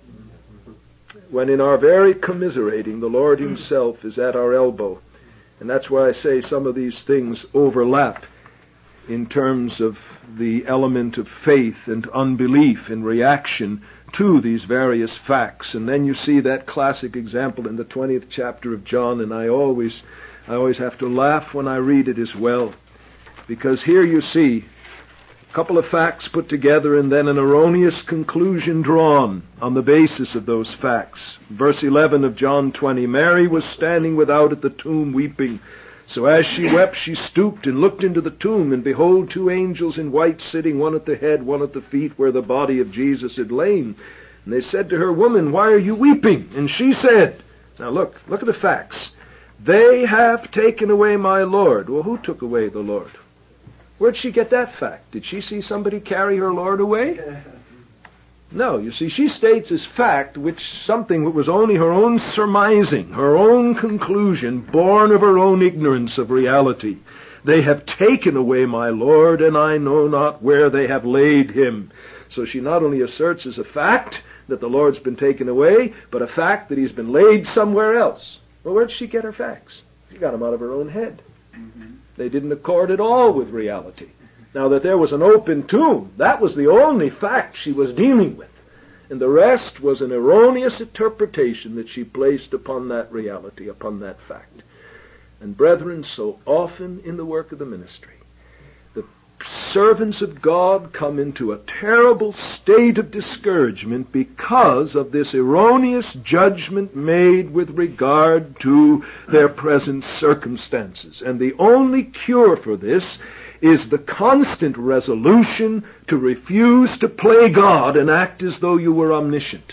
When in our very commiserating, the Lord himself is at our elbow. And that's why I say some of these things overlap in terms of the element of faith and unbelief in reaction to these various facts. And then you see that classic example in the 20th chapter of John, and I always have to laugh when I read it as well, because here you see a couple of facts put together and then an erroneous conclusion drawn on the basis of those facts. Verse 11 of John 20, Mary was standing without at the tomb weeping. So as she wept, she stooped and looked into the tomb, and behold, 2 angels in white sitting, one at the head, one at the feet, where the body of Jesus had lain. And they said to her, Woman, why are you weeping? And she said, now look at the facts. They have taken away my Lord. Well, who took away the Lord? Where'd she get that fact? Did she see somebody carry her Lord away? No, you see, she states as fact something that was only her own surmising, her own conclusion, born of her own ignorance of reality. They have taken away my Lord, and I know not where they have laid him. So she not only asserts as a fact that the Lord's been taken away, but a fact that he's been laid somewhere else. Well, where'd she get her facts? She got them out of her own head. They didn't accord at all with reality. Now, that there was an open tomb, that was the only fact she was dealing with. And the rest was an erroneous interpretation that she placed upon that reality, upon that fact. And brethren, so often in the work of the ministry, the servants of God come into a terrible state of discouragement because of this erroneous judgment made with regard to their present circumstances. And the only cure for this is the constant resolution to refuse to play God and act as though you were omniscient.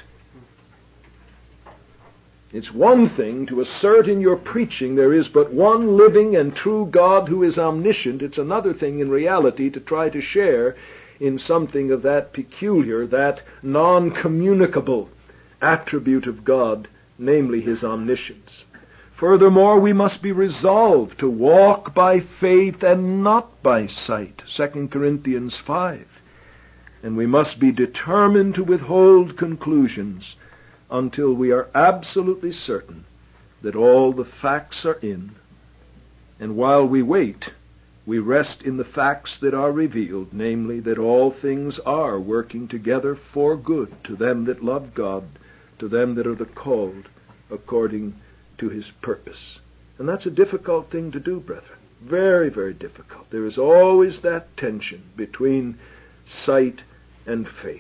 It's one thing to assert in your preaching there is but one living and true God who is omniscient. It's another thing in reality to try to share in something of that peculiar, that non-communicable attribute of God, namely his omniscience. Furthermore, we must be resolved to walk by faith and not by sight, 2 Corinthians 5. And we must be determined to withhold conclusions until we are absolutely certain that all the facts are in. And while we wait, we rest in the facts that are revealed, namely that all things are working together for good to them that love God, to them that are the called according to his purpose. And that's a difficult thing to do, brethren. Very, very difficult. There is always that tension between sight and faith.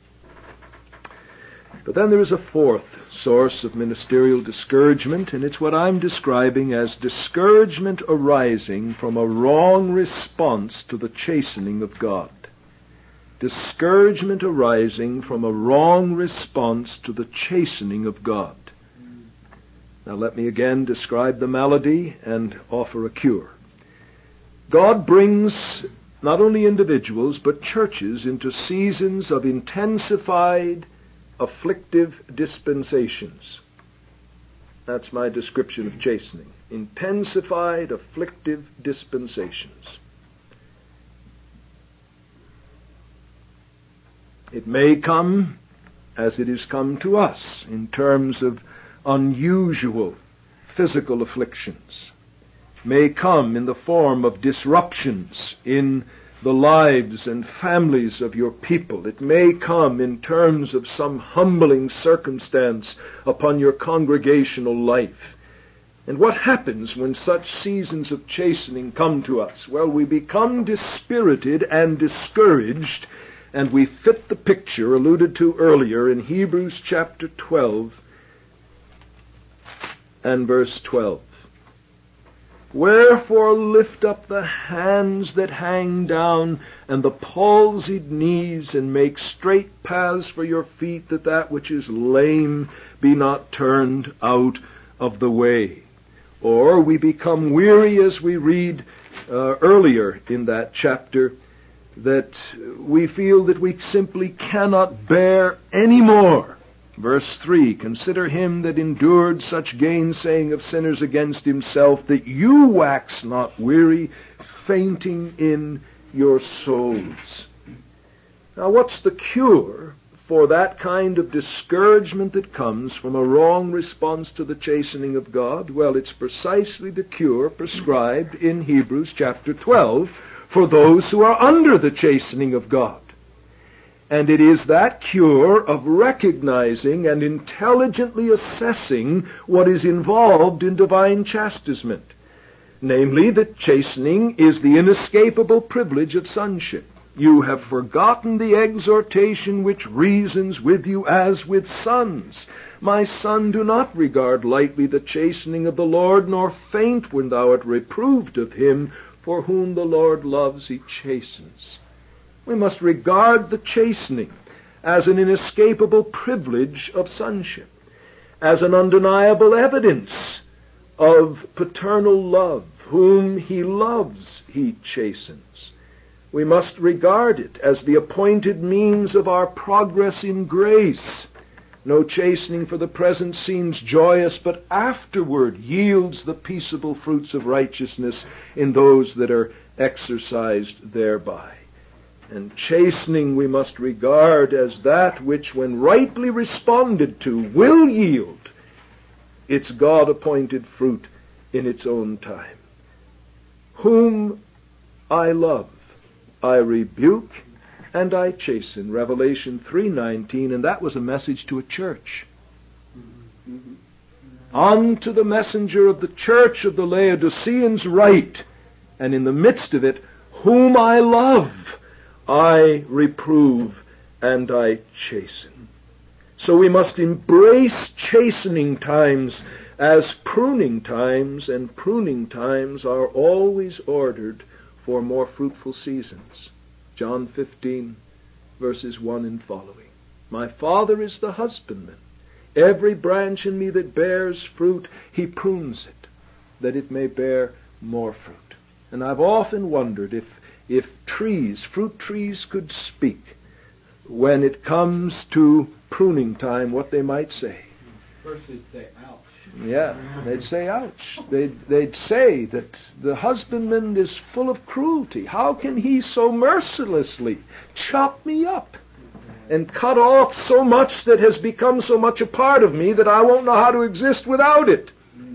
But then there is a fourth source of ministerial discouragement, and it's what I'm describing as discouragement arising from a wrong response to the chastening of God. Discouragement arising from a wrong response to the chastening of God. Now let me again describe the malady and offer a cure. God brings not only individuals but churches into seasons of intensified afflictive dispensations. That's my description of chastening. Intensified afflictive dispensations. It may come as it has come to us in terms of unusual physical afflictions, may come in the form of disruptions in the lives and families of your people. It may come in terms of some humbling circumstance upon your congregational life. And what happens when such seasons of chastening come to us? Well, we become dispirited and discouraged, and we fit the picture alluded to earlier in Hebrews chapter 12, and verse 12. Wherefore lift up the hands that hang down, and the palsied knees, and make straight paths for your feet, that that which is lame be not turned out of the way. Or we become weary as we read earlier in that chapter, that we feel that we simply cannot bear any more. Verse 3, consider him that endured such gainsaying of sinners against himself, that you wax not weary, fainting in your souls. Now, what's the cure for that kind of discouragement that comes from a wrong response to the chastening of God? Well, it's precisely the cure prescribed in Hebrews chapter 12 for those who are under the chastening of God. And it is that cure of recognizing and intelligently assessing what is involved in divine chastisement. Namely, that chastening is the inescapable privilege of sonship. You have forgotten the exhortation which reasons with you as with sons. My son, do not regard lightly the chastening of the Lord, nor faint when thou art reproved of him, for whom the Lord loves he chastens. We must regard the chastening as an inescapable privilege of sonship, as an undeniable evidence of paternal love. Whom he loves, he chastens. We must regard it as the appointed means of our progress in grace. No chastening for the present seems joyous, but afterward yields the peaceable fruits of righteousness in those that are exercised thereby. And chastening we must regard as that which, when rightly responded to, will yield its God-appointed fruit in its own time. Whom I love, I rebuke and I chasten. Revelation 3:19, and that was a message to a church. Unto the messenger of the church of the Laodiceans write, and in the midst of it, whom I love, I reprove and I chasten. So we must embrace chastening times as pruning times, and pruning times are always ordered for more fruitful seasons. John 15, verses 1 and following. My Father is the husbandman. Every branch in me that bears fruit, he prunes it, that it may bear more fruit. And I've often wondered if trees, fruit trees, could speak when it comes to pruning time, what they might say. First they'd say, ouch. Yeah, they'd say, ouch. They'd say that the husbandman is full of cruelty. How can he so mercilessly chop me up and cut off so much that has become so much a part of me that I won't know how to exist without it?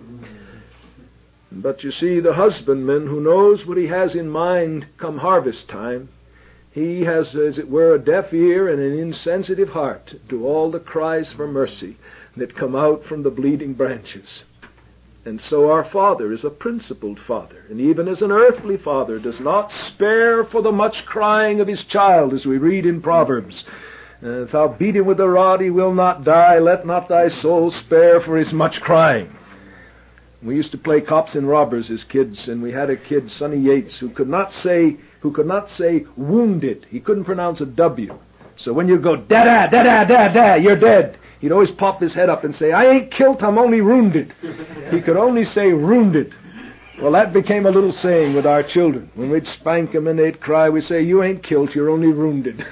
But you see, the husbandman who knows what he has in mind come harvest time, he has, as it were, a deaf ear and an insensitive heart to all the cries for mercy that come out from the bleeding branches. And so our Father is a principled Father, and even as an earthly father does not spare for the much crying of his child, as we read in Proverbs. If thou beat him with a rod, he will not die. Let not thy soul spare for his much crying. We used to play cops and robbers as kids, and we had a kid, Sonny Yates, who could not say wounded. He couldn't pronounce a W. So when you go, da-da, da-da, da-da, you're dead, he'd always pop his head up and say, I ain't kilt, I'm only wounded. He could only say wounded. Well, that became a little saying with our children. When we'd spank them and they'd cry, we'd say, you ain't kilt, you're only wounded.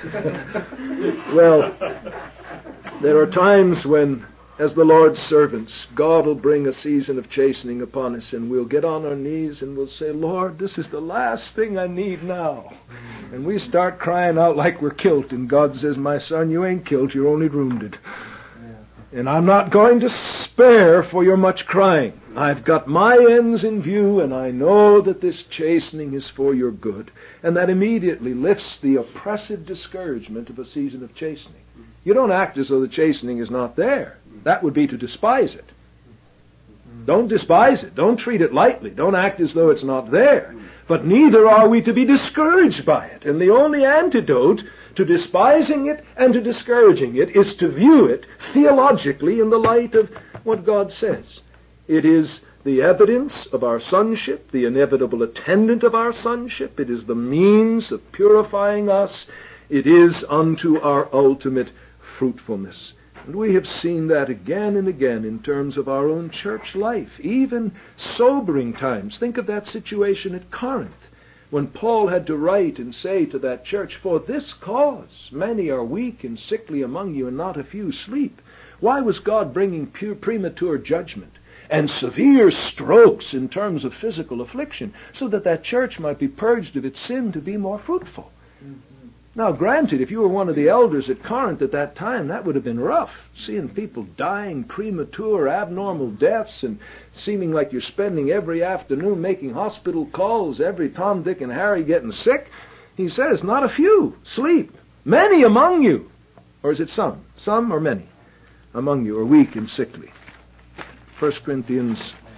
Well, there are times when, as the Lord's servants, God will bring a season of chastening upon us, and we'll get on our knees and we'll say, Lord, this is the last thing I need now. And we start crying out like we're kilt, and God says, my son, you ain't kilt, you're only wounded. And I'm not going to spare for your much crying. I've got my ends in view, and I know that this chastening is for your good. And that immediately lifts the oppressive discouragement of a season of chastening. You don't act as though the chastening is not there. That would be to despise it. Don't despise it. Don't treat it lightly. Don't act as though it's not there. But neither are we to be discouraged by it. And the only antidote to despising it and to discouraging it is to view it theologically in the light of what God says. It is the evidence of our sonship, the inevitable attendant of our sonship. It is the means of purifying us. It is unto our ultimate fruitfulness. And we have seen that again and again in terms of our own church life, even sobering times. Think of that situation at Corinth, when Paul had to write and say to that church, for this cause many are weak and sickly among you, and not a few sleep. Why was God bringing premature judgment and severe strokes in terms of physical affliction? So that that church might be purged of its sin to be more fruitful. Now, granted, if you were one of the elders at Corinth at that time, that would have been rough, seeing people dying premature, abnormal deaths, and seeming like you're spending every afternoon making hospital calls, every Tom, Dick, and Harry getting sick. He says, not a few, sleep. Many among you. Or is it some? Some or many among you are weak and sickly. 1 Corinthians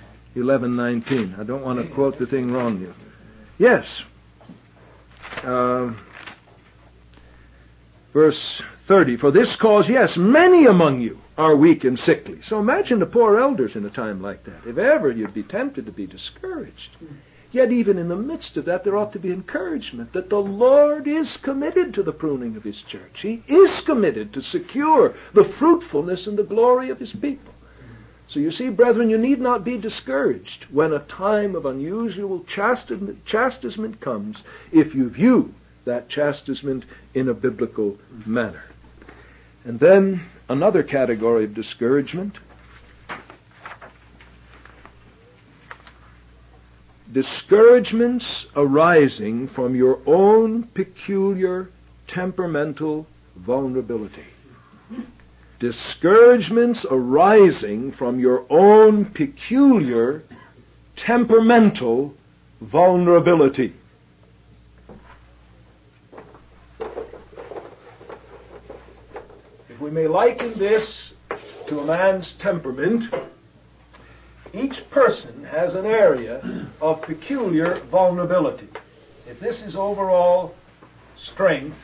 11:19. I don't want to quote the thing wrong here. Yes. Verse 30, for this cause, yes, many among you are weak and sickly. So imagine the poor elders in a time like that. If ever you'd be tempted to be discouraged. Yet even in the midst of that, there ought to be encouragement that the Lord is committed to the pruning of His church. He is committed to secure the fruitfulness and the glory of His people. So you see, brethren, you need not be discouraged when a time of unusual chastisement comes, if you view that chastisement in a biblical manner. And then another category of discouragement. Discouragements arising from your own peculiar temperamental vulnerability. Discouragements arising from your own peculiar temperamental vulnerability. If we may liken this to a man's temperament, each person has an area of peculiar vulnerability. If this is overall strength,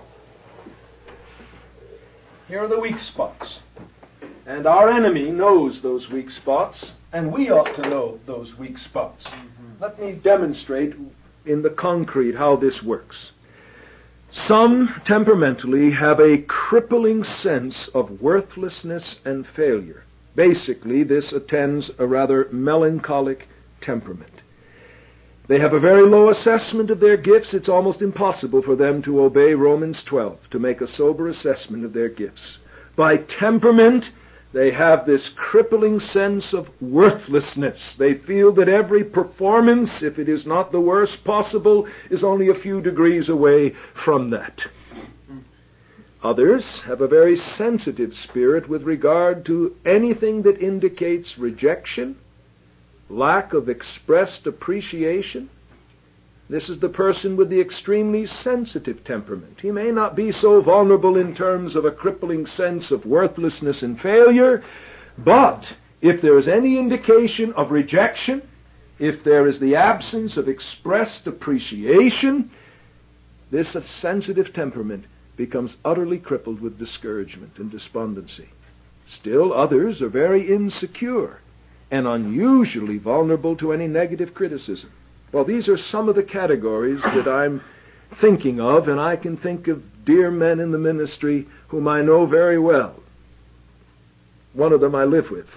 here are the weak spots. And our enemy knows those weak spots, and we ought to know those weak spots. Let me demonstrate in the concrete how this works. Some temperamentally have a crippling sense of worthlessness and failure. Basically, this attends a rather melancholic temperament. They have a very low assessment of their gifts. It's almost impossible for them to obey Romans 12, to make a sober assessment of their gifts. By temperament, they have this crippling sense of worthlessness. They feel that every performance, if it is not the worst possible, is only a few degrees away from that. Others have a very sensitive spirit with regard to anything that indicates rejection, lack of expressed appreciation. This is the person with the extremely sensitive temperament. He may not be so vulnerable in terms of a crippling sense of worthlessness and failure, but if there is any indication of rejection, if there is the absence of expressed appreciation, this sensitive temperament becomes utterly crippled with discouragement and despondency. Still, others are very insecure and unusually vulnerable to any negative criticism. Well, these are some of the categories that I'm thinking of, and I can think of dear men in the ministry whom I know very well. One of them I live with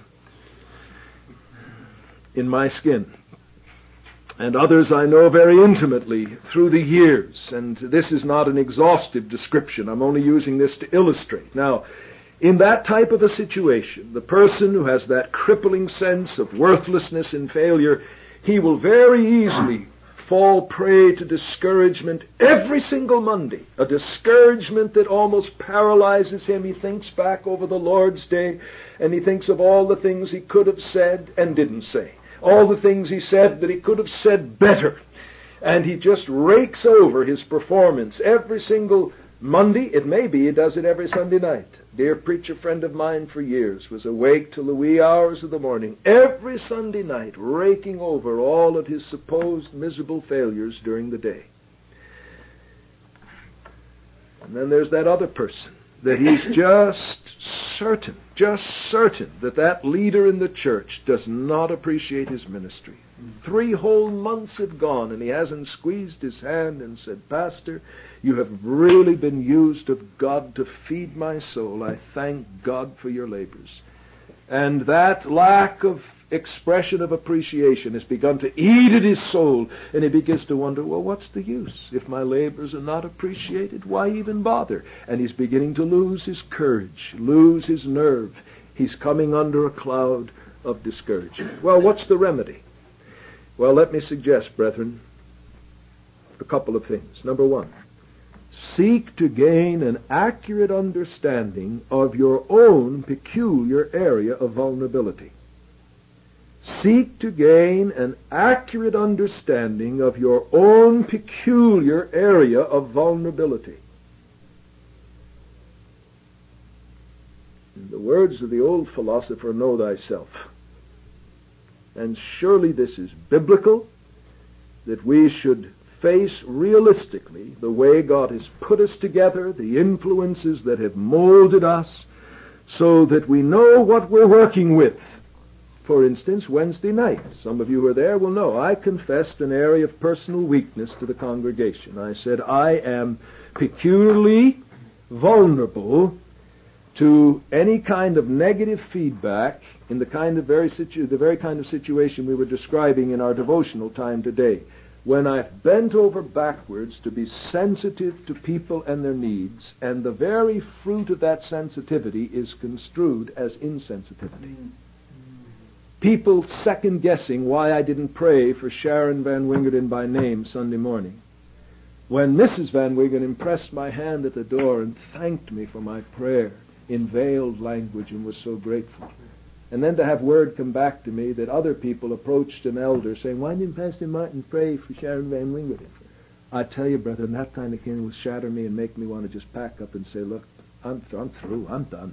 in my skin. And others I know very intimately through the years. And this is not an exhaustive description. I'm only using this to illustrate. Now, in that type of a situation, the person who has that crippling sense of worthlessness and failure, he will very easily fall prey to discouragement every single Monday. A discouragement that almost paralyzes him. He thinks back over the Lord's Day, and he thinks of all the things he could have said and didn't say. All the things he said that he could have said better. And he just rakes over his performance every single Monday. It may be he does it every Sunday night. Dear preacher friend of mine for years was awake till the wee hours of the morning, every Sunday night, raking over all of his supposed miserable failures during the day. And then there's that other person that he's just certain that that leader in the church does not appreciate his ministry. 3 whole months have gone and he hasn't squeezed his hand and said, Pastor, you have really been used of God to feed my soul. I thank God for your labors. And that lack of expression of appreciation has begun to eat at his soul, and he begins to wonder, well, what's the use? If my labors are not appreciated, why even bother? And he's beginning to lose his courage, lose his nerve. He's coming under a cloud of discouragement. Well, what's the remedy? Well, let me suggest, brethren, a couple of things. Number one, seek to gain an accurate understanding of your own peculiar area of vulnerability. Seek to gain an accurate understanding of your own peculiar area of vulnerability. In the words of the old philosopher, know thyself. And surely this is biblical, that we should face realistically the way God has put us together, the influences that have molded us, so that we know what we're working with. For instance, Wednesday night, some of you who are there will know, I confessed an area of personal weakness to the congregation. I said, I am peculiarly vulnerable to any kind of negative feedback in the very kind of situation we were describing in our devotional time today. When I've bent over backwards to be sensitive to people and their needs, and the very fruit of that sensitivity is construed as insensitivity. People second-guessing why I didn't pray for Sharon Van Wingerden by name Sunday morning. When Mrs. Van Wingerden pressed my hand at the door and thanked me for my prayer in veiled language and was so grateful. And then to have word come back to me that other people approached an elder saying, why didn't Pastor Martin pray for Sharon Van Wingerden? I tell you, brethren, that kind of thing will shatter me and make me want to just pack up and say, look, I'm through, I'm done.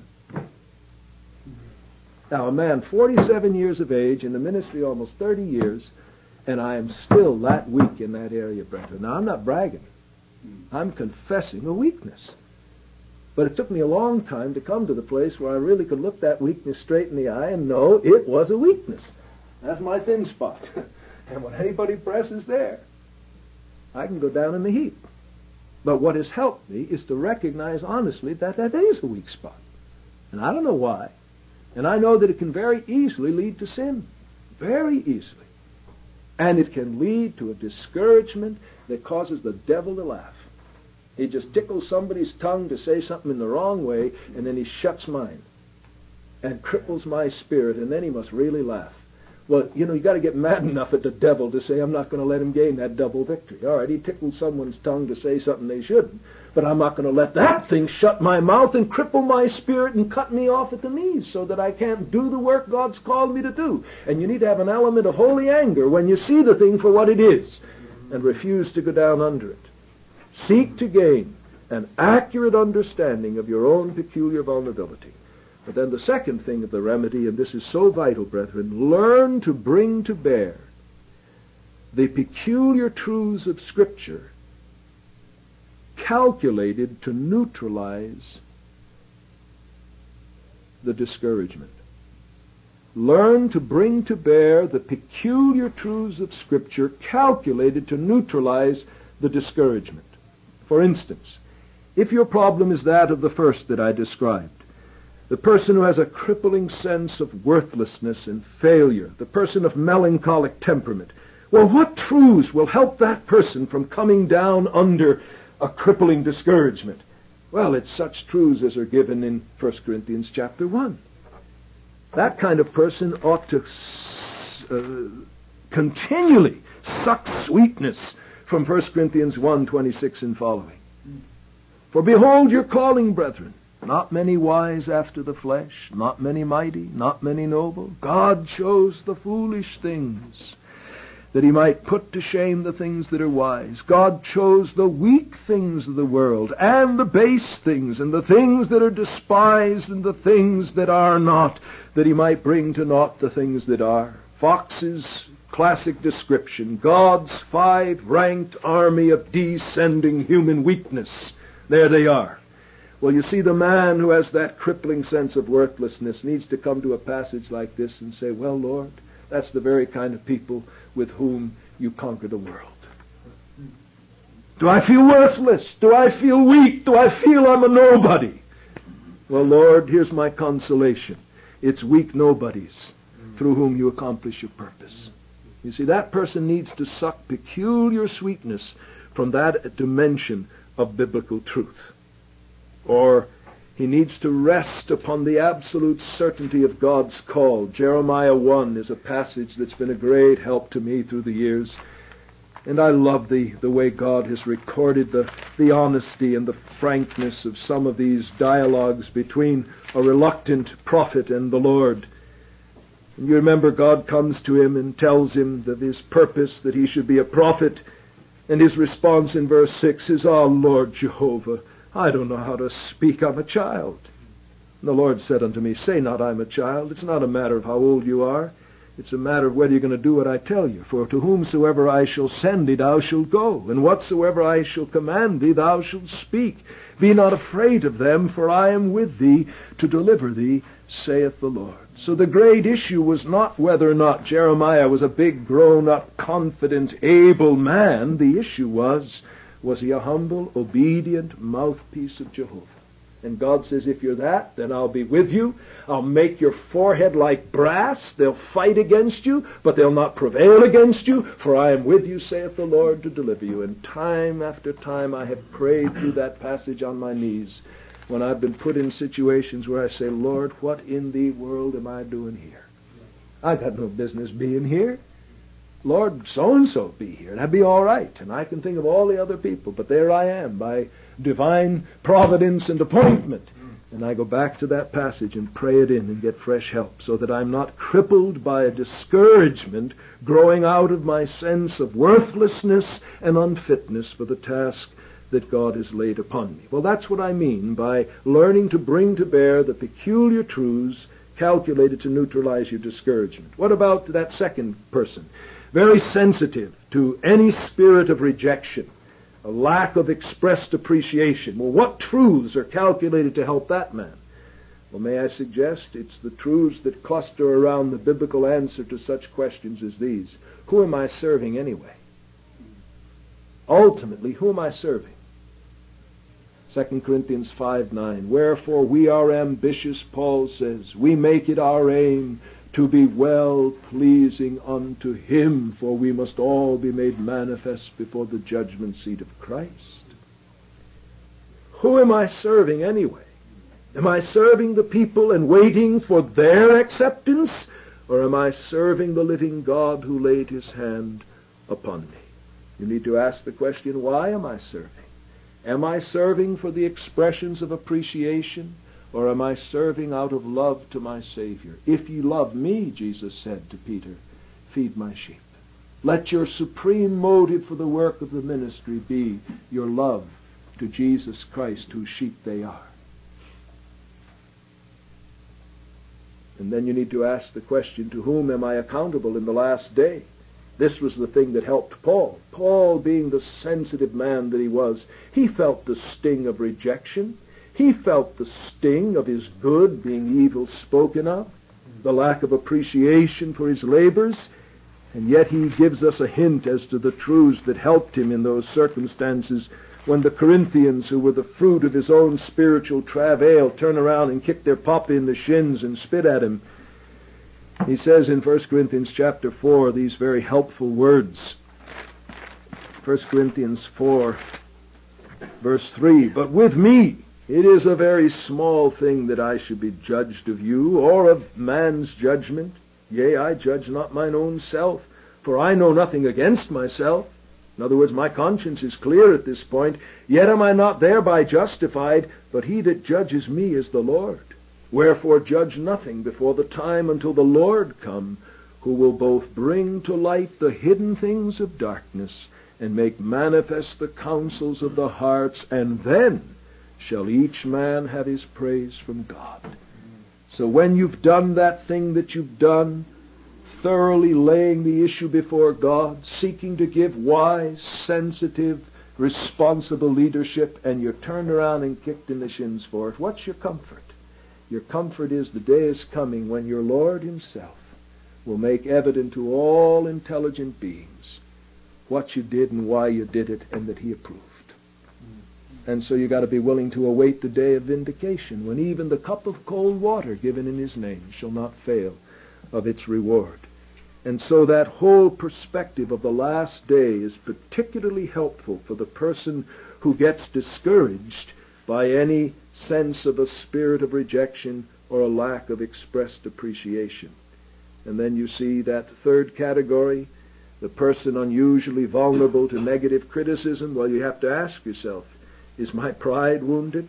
Now, a man 47 years of age, in the ministry almost 30 years, and I am still that weak in that area, brethren. Now, I'm not bragging. I'm confessing a weakness. But it took me a long time to come to the place where I really could look that weakness straight in the eye and know it was a weakness. That's my thin spot. And when anybody presses there, I can go down in the heap. But what has helped me is to recognize honestly that that is a weak spot. And I don't know why. And I know that it can very easily lead to sin. Very easily. And it can lead to a discouragement that causes the devil to laugh. He just tickles somebody's tongue to say something in the wrong way, and then he shuts mine and cripples my spirit, and then he must really laugh. Well, you got to get mad enough at the devil to say, I'm not going to let him gain that double victory. All right, he tickled someone's tongue to say something they shouldn't, but I'm not going to let that thing shut my mouth and cripple my spirit and cut me off at the knees so that I can't do the work God's called me to do. And you need to have an element of holy anger when you see the thing for what it is and refuse to go down under it. Seek to gain an accurate understanding of your own peculiar vulnerability. But then the second thing of the remedy, and this is so vital, brethren, learn to bring to bear the peculiar truths of Scripture calculated to neutralize the discouragement. Learn to bring to bear the peculiar truths of Scripture calculated to neutralize the discouragement. For instance, if your problem is that of the first that I described, the person who has a crippling sense of worthlessness and failure, the person of melancholic temperament, well, what truths will help that person from coming down under a crippling discouragement? Well, it's such truths as are given in 1 Corinthians chapter 1. That kind of person ought to continually suck sweetness from 1 Corinthians 1:26 and following. For behold your calling, brethren, not many wise after the flesh, not many mighty, not many noble. God chose the foolish things, that he might put to shame the things that are wise. God chose the weak things of the world, and the base things, and the things that are despised, and the things that are not, that he might bring to naught the things that are. Fox's classic description, God's 5-ranked army of descending human weakness. There they are. Well, you see, the man who has that crippling sense of worthlessness needs to come to a passage like this and say, well, Lord, that's the very kind of people with whom you conquer the world. Do I feel worthless? Do I feel weak? Do I feel I'm a nobody? Well, Lord, here's my consolation. It's weak nobodies through whom you accomplish your purpose. You see, that person needs to suck peculiar sweetness from that dimension of biblical truth. Or he needs to rest upon the absolute certainty of God's call. Jeremiah 1 is a passage that's been a great help to me through the years. And I love the way God has recorded the honesty and the frankness of some of these dialogues between a reluctant prophet and the Lord. And you remember God comes to him and tells him of his purpose, that he should be a prophet. And his response in verse 6 is, "Ah, Lord Jehovah, I don't know how to speak. I'm a child." And the Lord said unto me, "Say not I'm a child. It's not a matter of how old you are. It's a matter of whether you're going to do what I tell you. For to whomsoever I shall send thee, thou shalt go, and whatsoever I shall command thee, thou shalt speak. Be not afraid of them, for I am with thee to deliver thee, saith the Lord. So the great issue was not whether or not Jeremiah was a big, grown-up, confident, able man. The issue was he a humble, obedient mouthpiece of Jehovah? And God says, if you're that, then I'll be with you. I'll make your forehead like brass. They'll fight against you, but they'll not prevail against you, for I am with you, saith the Lord, to deliver you. And time after time I have prayed through that passage on my knees when I've been put in situations where I say, Lord, what in the world am I doing here? I got no business being here. Lord, so-and-so be here, and I'd be all right. And I can think of all the other people, but there I am by divine providence and appointment. And I go back to that passage and pray it in and get fresh help so that I'm not crippled by a discouragement growing out of my sense of worthlessness and unfitness for the task that God has laid upon me. Well, that's what I mean by learning to bring to bear the peculiar truths calculated to neutralize your discouragement. What about that second person? Very sensitive to any spirit of rejection, a lack of expressed appreciation. Well, what truths are calculated to help that man? Well, may I suggest it's the truths that cluster around the biblical answer to such questions as these. Who am I serving anyway? Ultimately, who am I serving? 2 Corinthians 5:9. Wherefore we are ambitious, Paul says. We make it our aim to be well-pleasing unto him, for we must all be made manifest before the judgment seat of Christ. Who am I serving anyway? Am I serving the people and waiting for their acceptance, or am I serving the living God who laid his hand upon me? You need to ask the question, why am I serving? Am I serving for the expressions of appreciation, or am I serving out of love to my Savior? If ye love me, Jesus said to Peter, feed my sheep. Let your supreme motive for the work of the ministry be your love to Jesus Christ, whose sheep they are. And then you need to ask the question, to whom am I accountable in the last day? This was the thing that helped Paul. Paul, being the sensitive man that he was, he felt the sting of rejection. He felt the sting of his good being evil spoken of, the lack of appreciation for his labors, and yet he gives us a hint as to the truths that helped him in those circumstances when the Corinthians, who were the fruit of his own spiritual travail, turn around and kick their papa in the shins and spit at him. He says in 1 Corinthians chapter 4 these very helpful words. 1 Corinthians 4, verse 3, But with me it is a very small thing that I should be judged of you, or of man's judgment. Yea, I judge not mine own self, for I know nothing against myself. In other words, my conscience is clear at this point. Yet am I not thereby justified, but he that judges me is the Lord. Wherefore judge nothing before the time until the Lord come, who will both bring to light the hidden things of darkness, and make manifest the counsels of the hearts, and then shall each man have his praise from God. So when you've done that thing that you've done, thoroughly laying the issue before God, seeking to give wise, sensitive, responsible leadership, and you're turned around and kicked in the shins for it, what's your comfort? Your comfort is the day is coming when your Lord himself will make evident to all intelligent beings what you did and why you did it, and that he approved. And so you got to be willing to await the day of vindication, when even the cup of cold water given in his name shall not fail of its reward. And so that whole perspective of the last day is particularly helpful for the person who gets discouraged by any sense of a spirit of rejection or a lack of expressed appreciation. And then you see that third category, the person unusually vulnerable to negative criticism. Well, you have to ask yourself, is my pride wounded?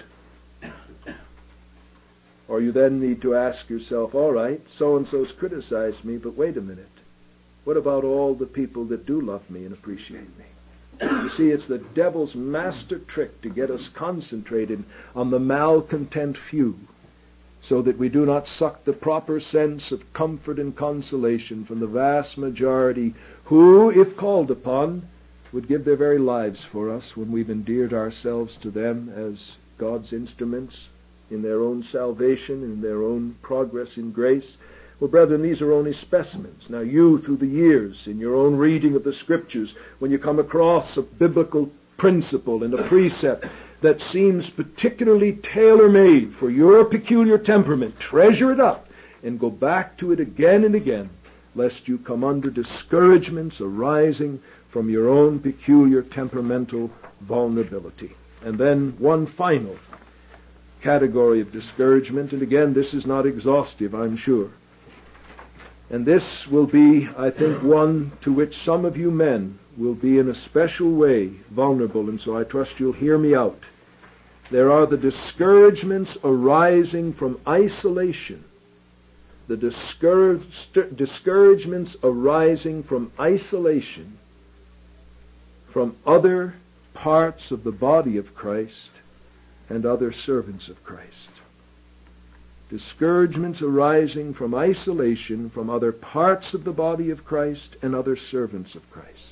Or you then need to ask yourself, all right, so-and-so's criticized me, but wait a minute. What about all the people that do love me and appreciate me? You see, it's the devil's master trick to get us concentrated on the malcontent few, so that we do not suck the proper sense of comfort and consolation from the vast majority who, if called upon, would give their very lives for us when we've endeared ourselves to them as God's instruments in their own salvation, in their own progress in grace. Well, brethren, these are only specimens. Now, you, through the years, in your own reading of the Scriptures, when you come across a biblical principle and a precept that seems particularly tailor-made for your peculiar temperament, treasure it up and go back to it again and again, lest you come under discouragements arising from your own peculiar temperamental vulnerability. And then one final category of discouragement, and again, this is not exhaustive, I'm sure. And this will be, I think, one to which some of you men will be in a special way vulnerable, and so I trust you'll hear me out. There are the discouragements arising from isolation. The discouragements arising from isolation from other parts of the body of Christ and other servants of Christ. Discouragements arising from isolation from other parts of the body of Christ and other servants of Christ.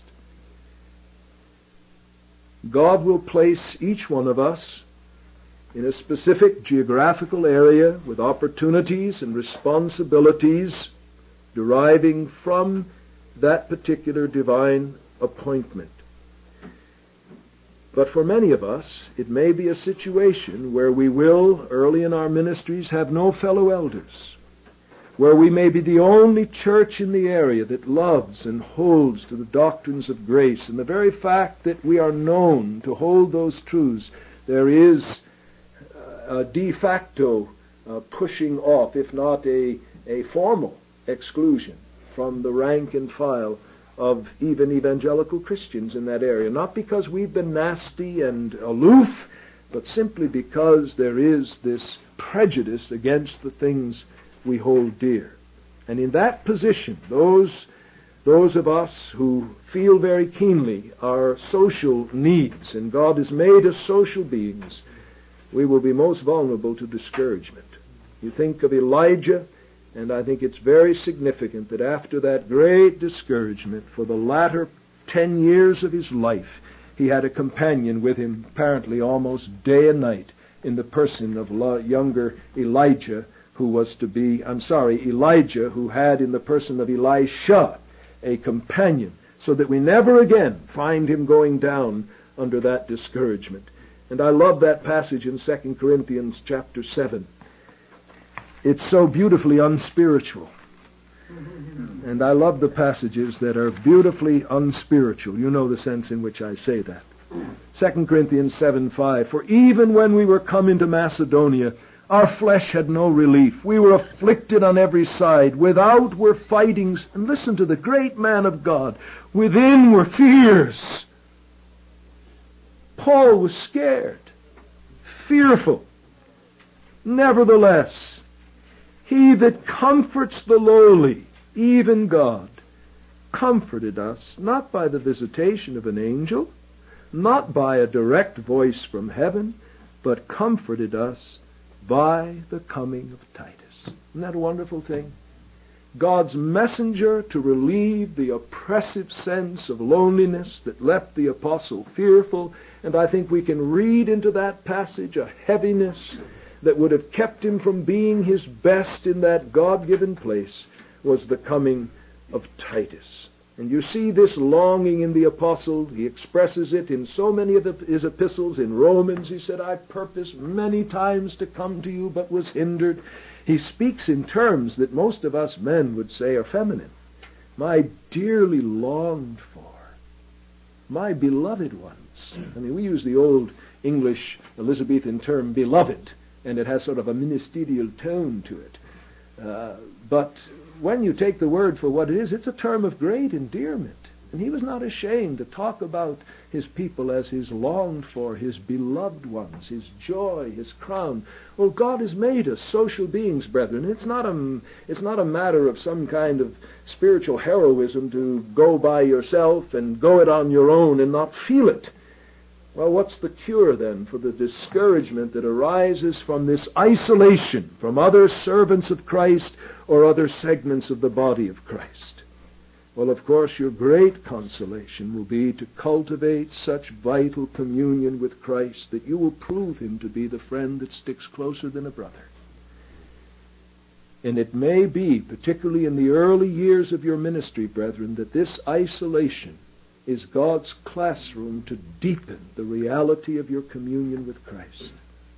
God will place each one of us in a specific geographical area with opportunities and responsibilities deriving from that particular divine appointment. But for many of us, it may be a situation where we will, early in our ministries, have no fellow elders, where we may be the only church in the area that loves and holds to the doctrines of grace. And the very fact that we are known to hold those truths, there is a de facto pushing off, if not a formal exclusion from the rank and file of even evangelical Christians in that area. Not because we've been nasty and aloof, but simply because there is this prejudice against the things we hold dear. And in that position, those of us who feel very keenly our social needs, and God has made us social beings, we will be most vulnerable to discouragement. You think of Elijah, and I think it's very significant that after that great discouragement for the latter 10 years of his life, he had a companion with him apparently almost day and night in the person of younger Elijah, Elijah, who had in the person of Elisha a companion, so that we never again find him going down under that discouragement. And I love that passage in 2 Corinthians chapter 7. It's so beautifully unspiritual. And I love the passages that are beautifully unspiritual. You know the sense in which I say that. 2 Corinthians 7:5. For even when we were come into Macedonia, our flesh had no relief. We were afflicted on every side. Without were fightings. And listen to the great man of God. Within were fears. Paul was scared, fearful. Nevertheless, he that comforts the lowly, even God, comforted us, not by the visitation of an angel, not by a direct voice from heaven, but comforted us by the coming of Titus. Isn't that a wonderful thing? God's messenger to relieve the oppressive sense of loneliness that left the apostle fearful, and I think we can read into that passage a heaviness that would have kept him from being his best in that God-given place, was the coming of Titus. And you see this longing in the apostle. He expresses it in so many of his epistles. In Romans, he said, I purposed many times to come to you, but was hindered. He speaks in terms that most of us men would say are feminine. My dearly longed for, my beloved ones. I mean, we use the old English Elizabethan term beloved, and it has sort of a ministerial tone to it. But when you take the word for what it is, it's a term of great endearment. And he was not ashamed to talk about his people as his longed for, his beloved ones, his joy, his crown. Well, God has made us social beings, brethren. It's not a matter of some kind of spiritual heroism to go by yourself and go it on your own and not feel it. Well, what's the cure then for the discouragement that arises from this isolation from other servants of Christ or other segments of the body of Christ? Well, of course, your great consolation will be to cultivate such vital communion with Christ that you will prove him to be the friend that sticks closer than a brother. And it may be, particularly in the early years of your ministry, brethren, that this isolation is God's classroom to deepen the reality of your communion with Christ.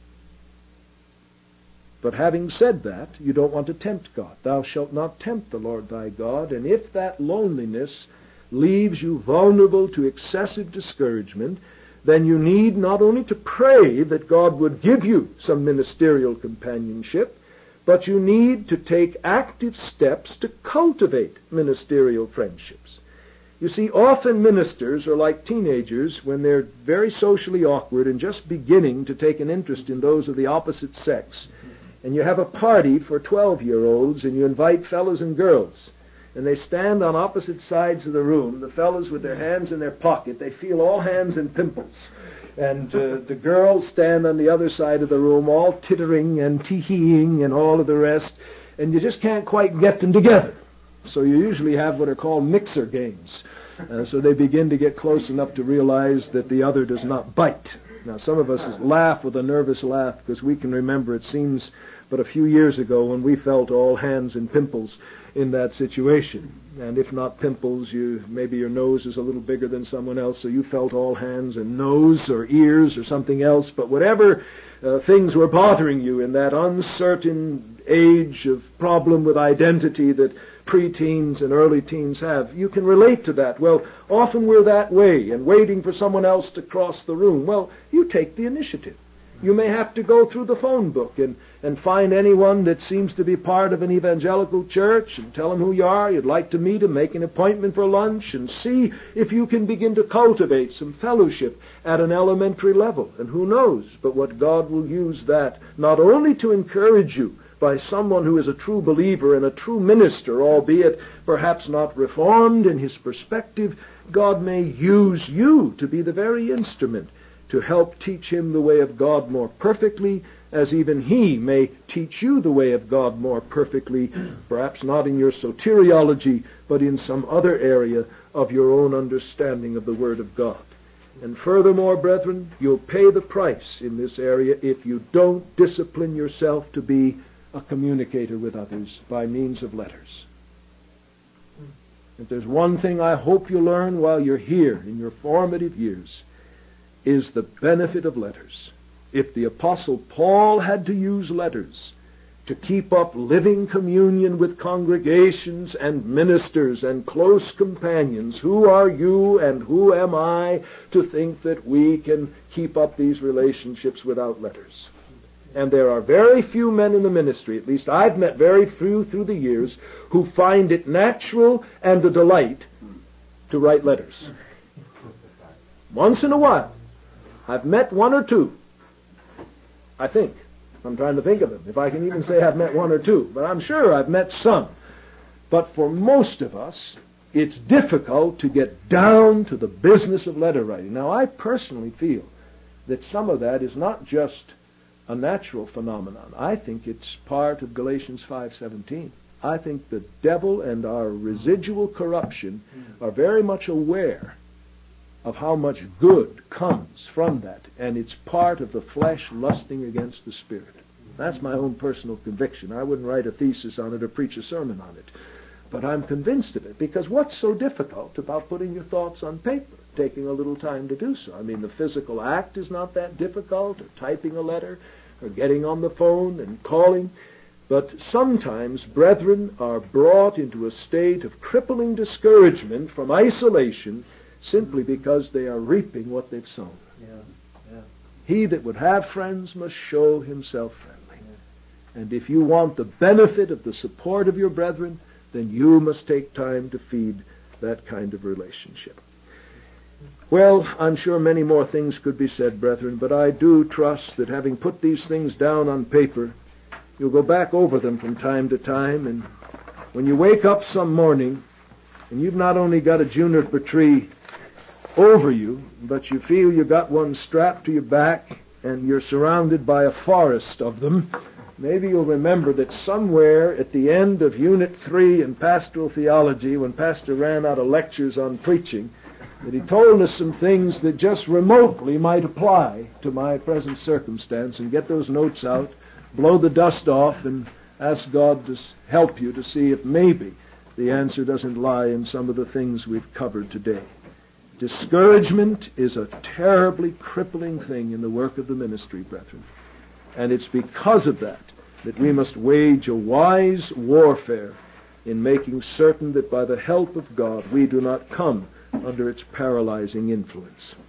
But having said that, you don't want to tempt God. Thou shalt not tempt the Lord thy God. And if that loneliness leaves you vulnerable to excessive discouragement, then you need not only to pray that God would give you some ministerial companionship, but you need to take active steps to cultivate ministerial friendships. You see, often ministers are like teenagers when they're very socially awkward and just beginning to take an interest in those of the opposite sex. And you have a party for 12-year-olds and you invite fellows and girls. And they stand on opposite sides of the room, the fellows with their hands in their pocket. They feel all hands and pimples. And the girls stand on the other side of the room, all tittering and tee-heeing and all of the rest. And you just can't quite get them together. So you usually have what are called mixer games. So they begin to get close enough to realize that the other does not bite. Now, some of us laugh with a nervous laugh because we can remember, it seems, but a few years ago when we felt all hands and pimples in that situation. And if not pimples, maybe your nose is a little bigger than someone else, so you felt all hands and nose or ears or something else. But whatever things were bothering you in that uncertain age of problem with identity that preteens and early teens have, you can relate to that. Well, often we're that way and waiting for someone else to cross the room. Well, you take the initiative. You may have to go through the phone book and find anyone that seems to be part of an evangelical church and tell them who you are, you'd like to meet them, make an appointment for lunch, and see if you can begin to cultivate some fellowship at an elementary level. And who knows but what God will use that not only to encourage you by someone who is a true believer and a true minister, albeit perhaps not reformed in his perspective, God may use you to be the very instrument to help teach him the way of God more perfectly, as even he may teach you the way of God more perfectly, perhaps not in your soteriology, but in some other area of your own understanding of the Word of God. And furthermore, brethren, you'll pay the price in this area if you don't discipline yourself to be a communicator with others by means of letters. If there's one thing I hope you learn while you're here in your formative years, is the benefit of letters. If the Apostle Paul had to use letters to keep up living communion with congregations and ministers and close companions, who are you and who am I to think that we can keep up these relationships without letters? And there are very few men in the ministry, at least I've met very few through the years, who find it natural and a delight to write letters. Once in a while, I've met one or two, I think. I'm trying to think of them, if I can even say I've met one or two. But I'm sure I've met some. But for most of us, it's difficult to get down to the business of letter writing. Now, I personally feel that some of that is not just a natural phenomenon. I think it's part of Galatians 5:17. I think the devil and our residual corruption are very much aware of how much good comes from that, and it's part of the flesh lusting against the spirit. That's my own personal conviction. I wouldn't write a thesis on it or preach a sermon on it, but I'm convinced of it, because what's so difficult about putting your thoughts on paper, taking a little time to do so? I mean, the physical act is not that difficult, or typing a letter, or getting on the phone and calling. But sometimes brethren are brought into a state of crippling discouragement from isolation simply because they are reaping what they've sown. He that would have friends must show himself friendly. And if you want the benefit of the support of your brethren, then you must take time to feed that kind of relationship. Well, I'm sure many more things could be said, brethren, but I do trust that having put these things down on paper, you'll go back over them from time to time, and when you wake up some morning and you've not only got a juniper tree over you, but you feel you got one strapped to your back and you're surrounded by a forest of them, maybe you'll remember that somewhere at the end of Unit 3 in Pastoral Theology, when Pastor ran out of lectures on preaching, that he told us some things that just remotely might apply to my present circumstance, and get those notes out, blow the dust off, and ask God to help you to see if maybe the answer doesn't lie in some of the things we've covered today. Discouragement is a terribly crippling thing in the work of the ministry, brethren. And it's because of that we must wage a wise warfare in making certain that by the help of God we do not come under its paralyzing influence.